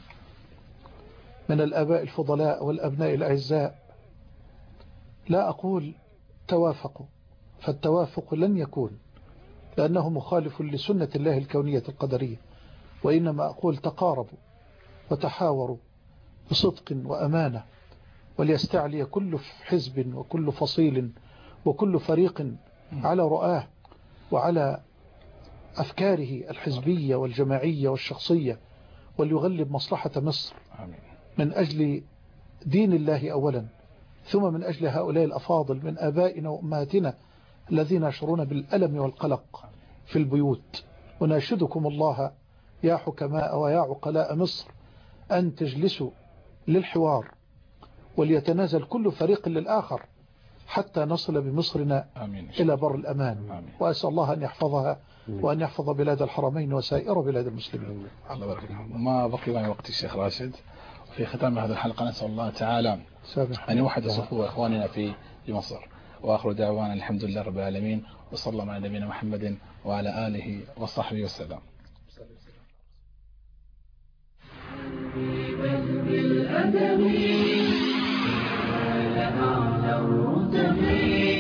من الآباء الفضلاء والأبناء الأعزاء، لا أقول توافقوا، فالتوافق لن يكون لأنه مخالف لسنة الله الكونية القدرية، وإنما أقول تقاربوا وتحاوروا بصدق وأمانة، وليستعلي كل حزب وكل فصيل وكل فريق على رؤاه وعلى أفكاره الحزبية والجماعية والشخصية، وليغلب مصلحة مصر من أجل دين الله أولا، ثم من أجل هؤلاء الأفاضل من آبائنا وأمهاتنا الذين يشعرون بالألم والقلق في البيوت. وناشدكم الله يا حكماء ويا عقلاء مصر أن تجلسوا للحوار، وليتنازل كل فريق للآخر حتى نصل بمصرنا إلى بر الأمان. آمين. وأسأل الله أن يحفظها وأن يحفظ بلاد الحرمين وسائر بلاد المسلمين. الله يبارك فيكم. ما بقي معي وقت الشيخ راشد. في ختام هذه الحلقة نسأل الله تعالى أن يوحد صفوف إخواننا في مصر، وآخر دعوانا الحمد لله رب العالمين، وصلى الله على نبينا محمد وعلى آله وصحبه وسلم. بالأدب على أعلى الرتب